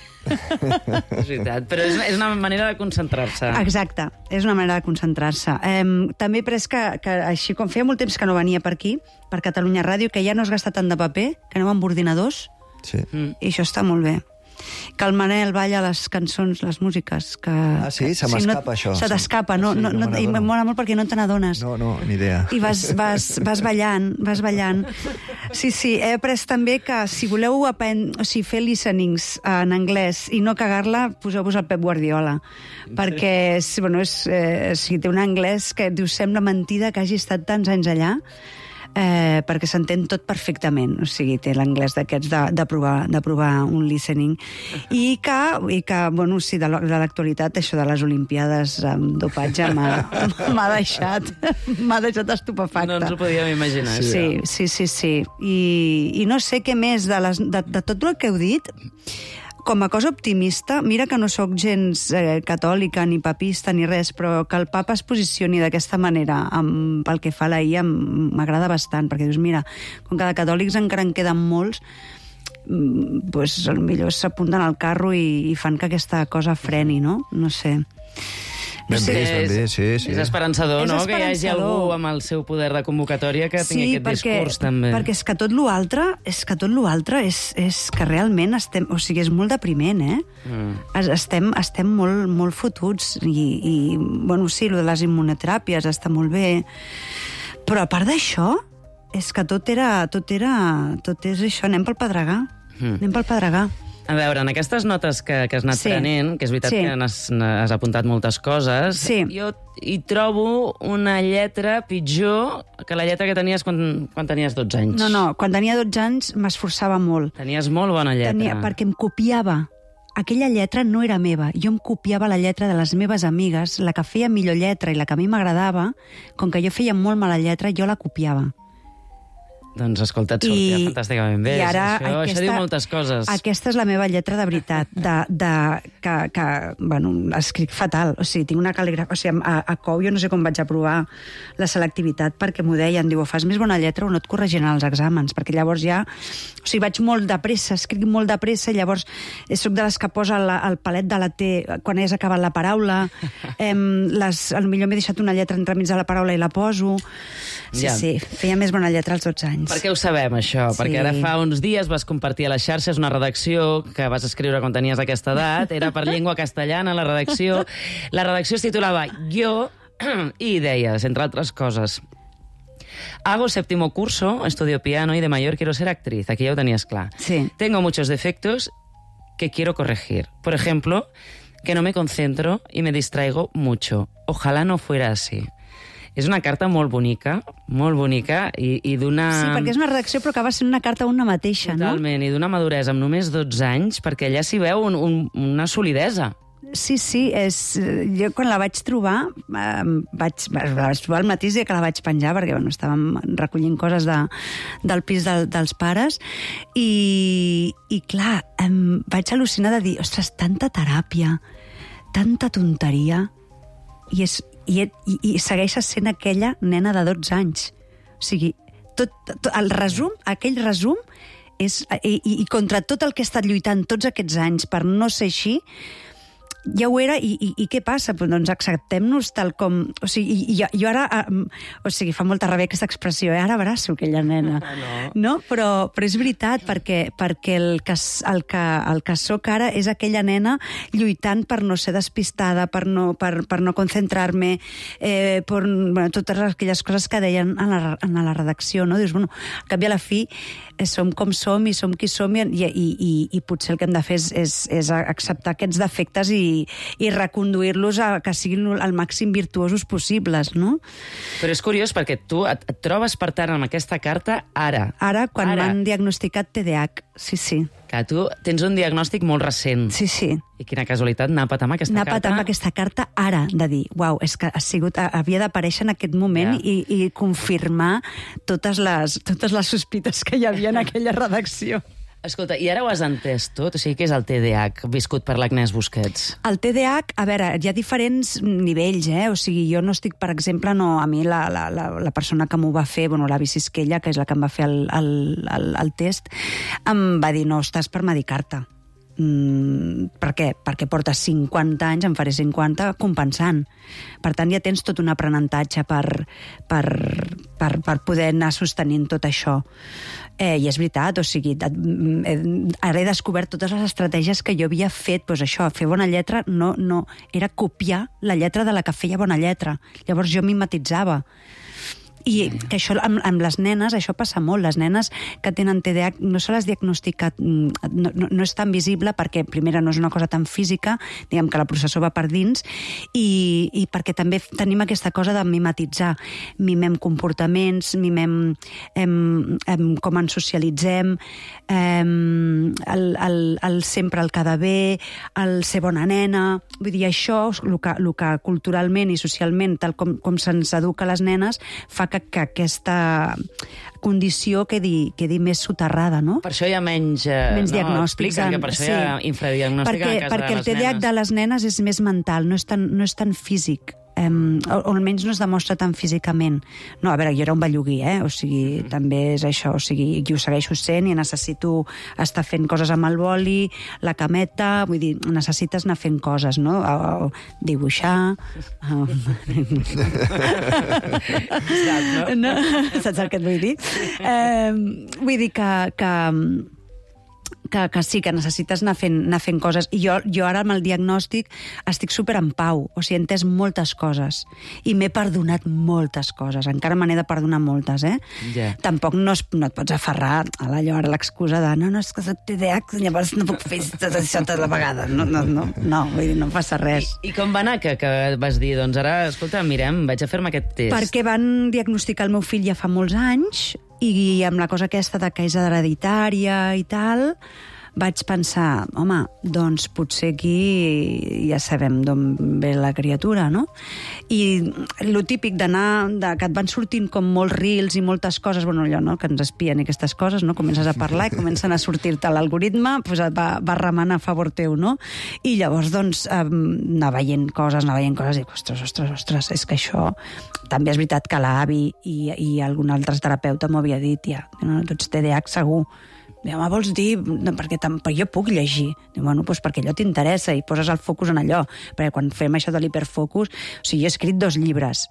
És veritat, però és una manera de concentrar-se. Exacte, és una manera de concentrar-se. També he pres que així com feia molt temps que no venia per aquí, per Catalunya Ràdio, que ja no es gasta tant de paper, que aneu amb ordinadors, i això està molt bé. Que el Manel balla les cançons, les músiques. Sí? Se m'escapa això. Se t'escapa, i em mola molt perquè no te n'adones. No, ni idea. I vas ballant. Sí, he après també que si voleu fer listenings en anglès i no cagar-la, poseu-vos el Pep Guardiola. Perquè té un anglès que diu sembla mentida que hagi estat tants anys allà, perquè s'entén tot perfectament, o sigui, té l'anglès d'aquests de provar un listening. I que bueno, sí, de l'actualitat, això de les Olimpiades amb dopatge m'ha deixat estupefacta. No ens ho podíem imaginar. Sí. I no sé què més de tot el que heu dit. Com a cosa optimista, mira que no sóc gens catòlica ni papista ni res, però que el papa es posicioni d'aquesta manera pel que fa a l'AI m'agrada bastant, perquè dius, mira, com que de catòlics encara en queden molts, doncs potser s'apunten al carro i fan que aquesta cosa freni, no? No sé. Ben bé, sí. És esperançador, no? Que hi hagi algú amb el seu poder de convocatòria que tingui aquest discurs, també. Perquè és que tot l'altre és que realment estem... O sigui, és molt depriment, Estem molt fotuts i bueno, sí, de les immunoteràpies està molt bé, però a part d'això, és que tot és això, anem pel pedregar. A veure, en aquestes notes que has anat prenent, que és veritat que has apuntat moltes coses, jo hi trobo una lletra pitjor que la lletra que tenies quan tenies 12 anys. No, quan tenia 12 anys m'esforçava molt. Tenies molt bona lletra. Perquè em copiava. Aquella lletra no era meva. Jo em copiava la lletra de les meves amigues, la que feia millor lletra i la que a mi m'agradava, com que jo feia molt mala lletra, jo la copiapa. Doncs escolta, et sortia fantàsticament bé. Això diu moltes coses. Aquesta és la meva lletra de veritat, bueno, escric fatal. O sigui, tinc una cal·ligrafia... O sigui, a COU jo no sé com vaig aprovar la selectivitat, perquè m'ho deien, diu, o fas més bona lletra o no et corregiran els exàmens, perquè llavors ja... O sigui, vaig molt de pressa, escric molt de pressa, i llavors soc de les que posa el palet de la T quan has acabat la paraula, potser m'he deixat una lletra entremig de la paraula i la poso... Sí, feia més bona lletra als 12 anys. Per què ho sabem, això? Perquè ara fa uns dies vas compartir a les xarxes una redacció que vas escriure quan tenies aquesta edat, era per llengua castellana, la redacció. La redacció es titulava Yo, i deies, entre altres coses, hago 7º curso, estudio piano y de mayor quiero ser actriz. Aquí ya lo tenías claro. Sí. Tengo muchos defectos que quiero corregir. Por ejemplo, que no me concentro y me distraigo mucho. Ojalá no fuera así. És una carta molt bonica i d'una... Sí, perquè és una redacció però acaba sent una carta a una mateixa, no? Totalment, i d'una maduresa amb només 12 anys, perquè allà s'hi veu una solidesa. Sí, jo quan la vaig trobar, la vaig trobar el mateix dia que la vaig penjar, perquè estàvem recollint coses del pis dels pares, i clar, vaig al·lucinar de dir, ostres, tanta teràpia, tanta tonteria, i segueixes sent aquella nena de 12 anys. O sigui, aquell resum, i contra tot el que he estat lluitant tots aquests anys per no ser així, ja ho era, i què passa? Doncs acceptem-nos tal com... O sigui, jo ara... O sigui, fa molta ràbia aquesta expressió, ara abraço aquella nena. No? Però és veritat, perquè el que soc ara és aquella nena lluitant per no ser despistada, per no concentrar-me, per totes aquelles coses que deien a la redacció, no? Dius, bueno, al cap i a la fi som com som i som qui som, i potser el que hem de fer és acceptar aquests defectes i reconduir-los a que siguin el màxim virtuosos possibles, no? Però és curiós perquè tu et trobes, per tant, amb aquesta carta ara. Ara, quan m'han diagnosticat TDAH, sí. Que tu tens un diagnòstic molt recent. Sí. I quina casualitat, nàpat amb aquesta carta. Nàpat amb aquesta carta ara, de dir, uau, és que havia d'aparèixer en aquest moment i confirmar totes les sospites que hi havia en aquella redacció. Escolta, i ara ho has entès tot? O sigui, què és el TDAH viscut per l'Agnès Busquets? El TDAH, a veure, hi ha diferents nivells, O sigui, jo no estic, per exemple, a mi la persona que m'ho va fer, l'avi Sisquella, que és la que em va fer el test, em va dir, no, estàs per medicar-te. Per què? Perquè portes 50 anys, em faré 50, compensant. Per tant, ja tens tot un aprenentatge per poder anar sostenint tot això. I és veritat, o sigui, ara he descobert totes les estratègies que jo havia fet, doncs això, fer bona lletra no era copiar la lletra de la que feia bona lletra. Llavors jo mimetitzava. I que això amb les nenes, això passa molt. Les nenes que tenen TDAH no se les diagnostica, no és tan visible perquè, primera, no és una cosa tan física, diguem que la processó va per dins, i perquè també tenim aquesta cosa de mimetitzar. Mimem comportaments, mimem com ens socialitzem, el sempre el quedar bé, el ser bona nena. Vull dir, això, el que culturalment i socialment, tal com se'ns educa a les nenes, fa que aquesta condició quedi més soterrada, no? Per això hi ha menys diagnòstics. Expliquen que per això hi ha infradiagnòstic a casa de les nenes. Perquè el TDAH de les nenes és més mental, no és tan físic. O almenys no es demostra tan físicament. No, a veure, jo era un bellugui, o sigui, també és això, o sigui, jo ho segueixo sent i necessito estar fent coses amb el boli, la cameta, vull dir, necessites anar fent coses, no? O dibuixar... No? Saps el que et vull dir? Vull dir que sí, que necessites anar fent coses. I jo ara amb el diagnòstic estic super en pau, o sigui, he entès moltes coses i m'he perdonat moltes coses, encara me n'he de perdonar moltes, Tampoc no et pots aferrar a l'excusa de no, és que soc TDAH, llavors no puc fer això tota la vegada. No, vull dir, no passa res. I com va anar que vas dir, doncs ara, escolta, mirem, vaig a fer-me aquest test? Perquè van diagnosticar el meu fill ja fa molts anys, i amb la cosa aquesta de que és hereditària i tal, vaig pensar, home, doncs potser aquí ja sabem d'on ve la criatura, no? I lo típic que et van sortint com molts reels i moltes coses, allò, no?, que ens espien i aquestes coses, no? Comences a parlar i comencen a sortir-te l'algoritme, doncs va remant a favor teu, no? I llavors, doncs, anar veient coses, i dic, ostres, és que això... També és veritat que l'avi i algun altre terapeuta m'ho havia dit, ja, no, tu ets TDAH segur. Home, vols dir? No, perquè jo puc llegir. Diu, bueno, doncs perquè allò t'interessa i poses el focus en allò. Perquè quan fem això de l'hiperfocus... O sigui, jo he escrit 2 llibres.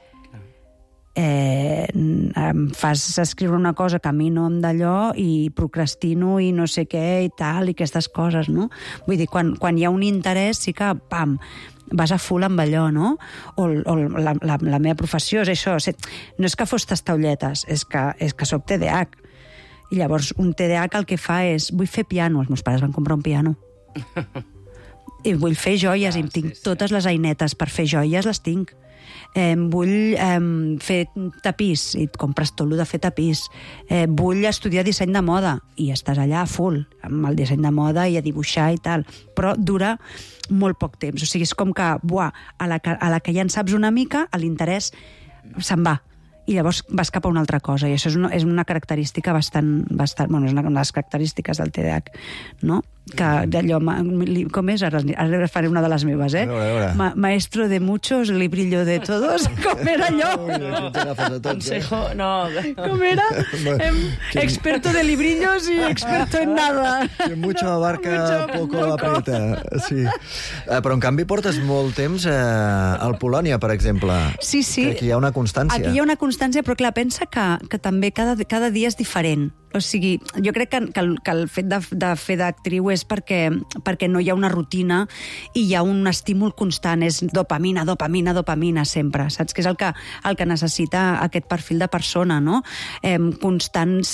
Em fas escriure una cosa que a mi no em d'allò i procrastino i no sé què i tal, i aquestes coses, no? Vull dir, quan hi ha un interès, sí que, pam, vas a full amb allò, no? O la meva professió és això. No és que fos tastaulletes, és que soc TDAH. I llavors un TDAH el que fa és, vull fer piano. Els meus pares van comprar un piano. I vull fer joies, i tinc totes les einetes per fer joies, les tinc. Vull fer tapís, i et compres tot el de fer tapís. Vull estudiar disseny de moda, i estàs allà a full, amb el disseny de moda i a dibuixar i tal. Però dura molt poc temps. O sigui, és com que, a la que ja en saps una mica, l'interès se'n va. I llavors vas cap a una altra cosa, i això és una característica bastant... Bueno, és una de les característiques del TDAH, no? Que d'allò... Com és? Ara faré una de les meves, eh? A veure. Maestro de muchos, librillo de todos. Com era allò? Consejo... No. Com era? Experto de librillos y experto en nada. Que mucho abarca, poco aprieta. Sí. Però, en canvi, portes molt temps al Polònia, per exemple. Sí. Que aquí hi ha una constància. Aquí hi ha una constància, però clar, pensa que també cada dia és diferent. O sigui, jo crec que el fet de fer d'actriu és perquè no hi ha una rutina i hi ha un estímul constant, és dopamina sempre, saps? Que és el que necessita aquest perfil de persona, no? Constants...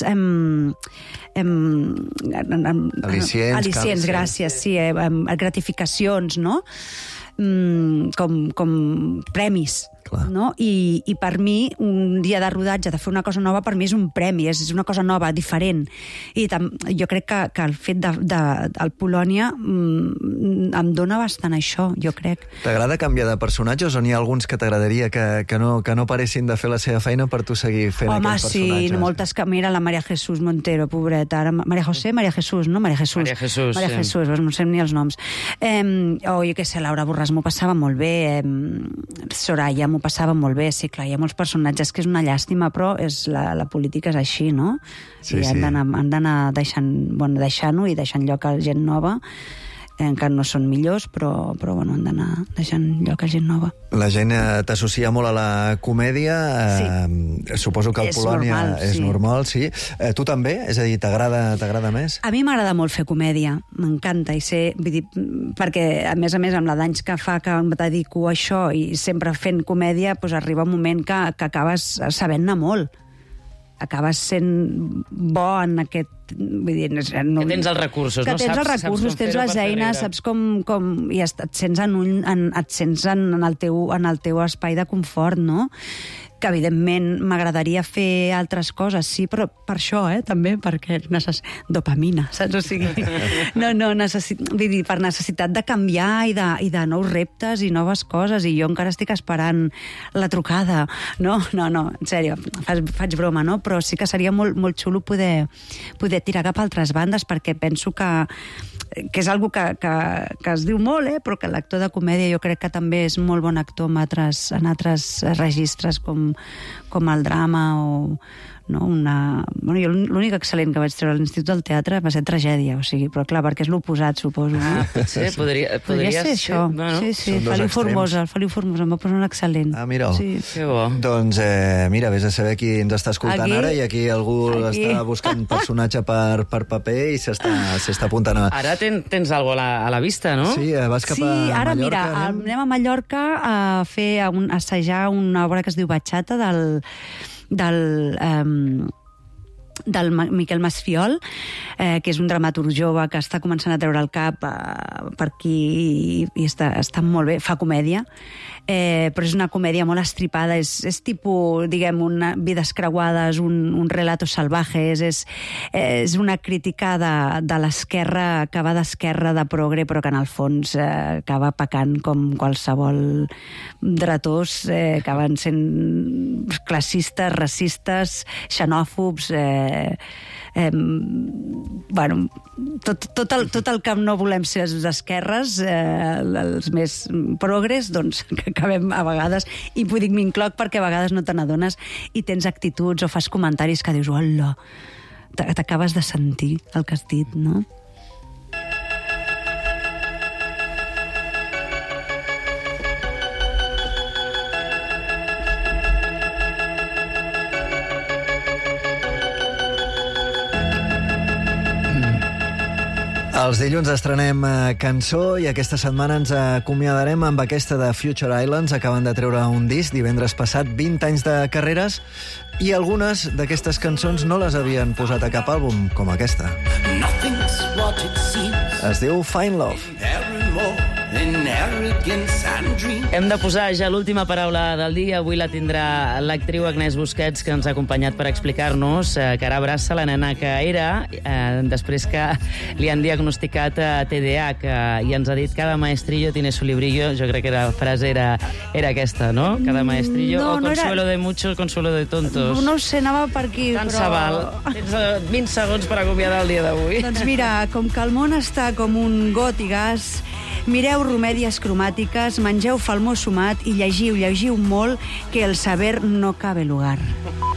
Al·licients, gràcies, sí, gratificacions, no? Com premis. No? I per mi, un dia de rodatge, de fer una cosa nova, per mi és un premi, és una cosa nova, diferent. I jo crec que el fet del Polònia em dona bastant això, jo crec. T'agrada canviar de personatges o n'hi ha alguns que t'agradaria que no paressin de fer la seva feina per tu seguir fent aquells personatges? Home, sí, moltes que... Mira la María Jesús Montero, pobreta. María José, María Jesús, no? María Jesús, no sé ni els noms. O jo què sé, Laura Borràs m'ho passava molt bé, Soraya m'ho passava molt bé, sí, clar, hi ha molts personatges que és una llàstima, però la política és així, no? Sí, i han d'anar deixant-ho i deixant lloc a gent nova, encara no són millors, però bueno, han d'anar deixant lloc a gent nova. La gent t'associa molt a la comèdia, suposo que el Polònia és normal, sí. Tu també? És a dir, t'agrada més? A mi m'agrada molt fer comèdia, m'encanta, perquè a més amb l'anys que fa que em dedico a això i sempre fent comèdia, doncs arriba un moment que acabes sabent-ne molt. Acabes sent bo en aquest... Vull dir, que tens els recursos, no? Que tens els recursos, tens les eines, saps com... I et sents en el teu espai de confort, no? Que evidentment m'agradaria fer altres coses, sí, però per això, també, perquè dopamina, saps? O sigui, vull dir, per necessitat de canviar i de nous reptes i noves coses, i jo encara estic esperant la trucada. No, en sèrio, faig broma, no? Però sí que seria molt, molt xulo poder tirar cap a altres bandes, perquè penso que és algo que es diu molt, però que l'actor de comèdia jo crec que també és molt bon actor en altres registres com el drama o... No, jo l'únic excel·lent que vaig treure a l'Institut del Teatre va ser Tragèdia, o sigui, però clar, perquè és l'oposat, suposo. Potser podria ser això. Bueno, sí, Feliu Formosa em va posar un excel·lent. Mira'l. Sí. Que bo. Doncs, mira, vés a saber qui ens està escoltant ara, i aquí algú està buscant personatge per paper i s'està apuntant a... Ara tens alguna a la vista, no? Sí, vas cap a Mallorca. Sí, ara, mira, anem a Mallorca a assajar una obra que es diu Bachata del Miquel Masfiol, que és un dramaturg jove que està començant a treure el cap per aquí i està molt bé, fa comèdia, però és una comèdia molt estripada, és tipus, diguem, vides creuades, un relato salvaje, és una crítica de l'esquerra, que va d'esquerra de progre, però que en el fons acaba pecant com qualsevol dretors, acaben sent classistes, racistes, xenòfobs, bueno, tot el que no volem ser els d'esquerres, els més progres, doncs que acabem a vegades, i vull dir, m'incloc perquè a vegades no te n'adones i tens actituds o fas comentaris que dius, hola, t'acabes de sentir el que has dit, no? Els dilluns estrenem cançó i aquesta setmana ens acomiadarem amb aquesta de Future Islands. Acaben de treure un disc divendres passat, 20 anys de carreres, i algunes d'aquestes cançons no les havien posat a cap àlbum, com aquesta. Es diu Find Love. Hem de posar ja l'última paraula del dia. Avui la tindrà l'actriu Agnès Busquets, que ens ha acompanyat per explicar-nos que ara abraça la nena que era, després que li han diagnosticat TDAH, i ens ha dit cada maestrillo tiene su librillo. Jo crec que la frase era aquesta, no? Cada maestrillo, no, o consuelo de muchos, consuelo de tontos. No ho sé, anava per aquí, Tant però... se val. Tens 20 segons per acomiadar el dia d'avui. Doncs mira, com que el món està com un got i gas, mireu comèdies cromàtiques, mengeu falmó sumat i llegiu molt, que el saber no cabe lugar.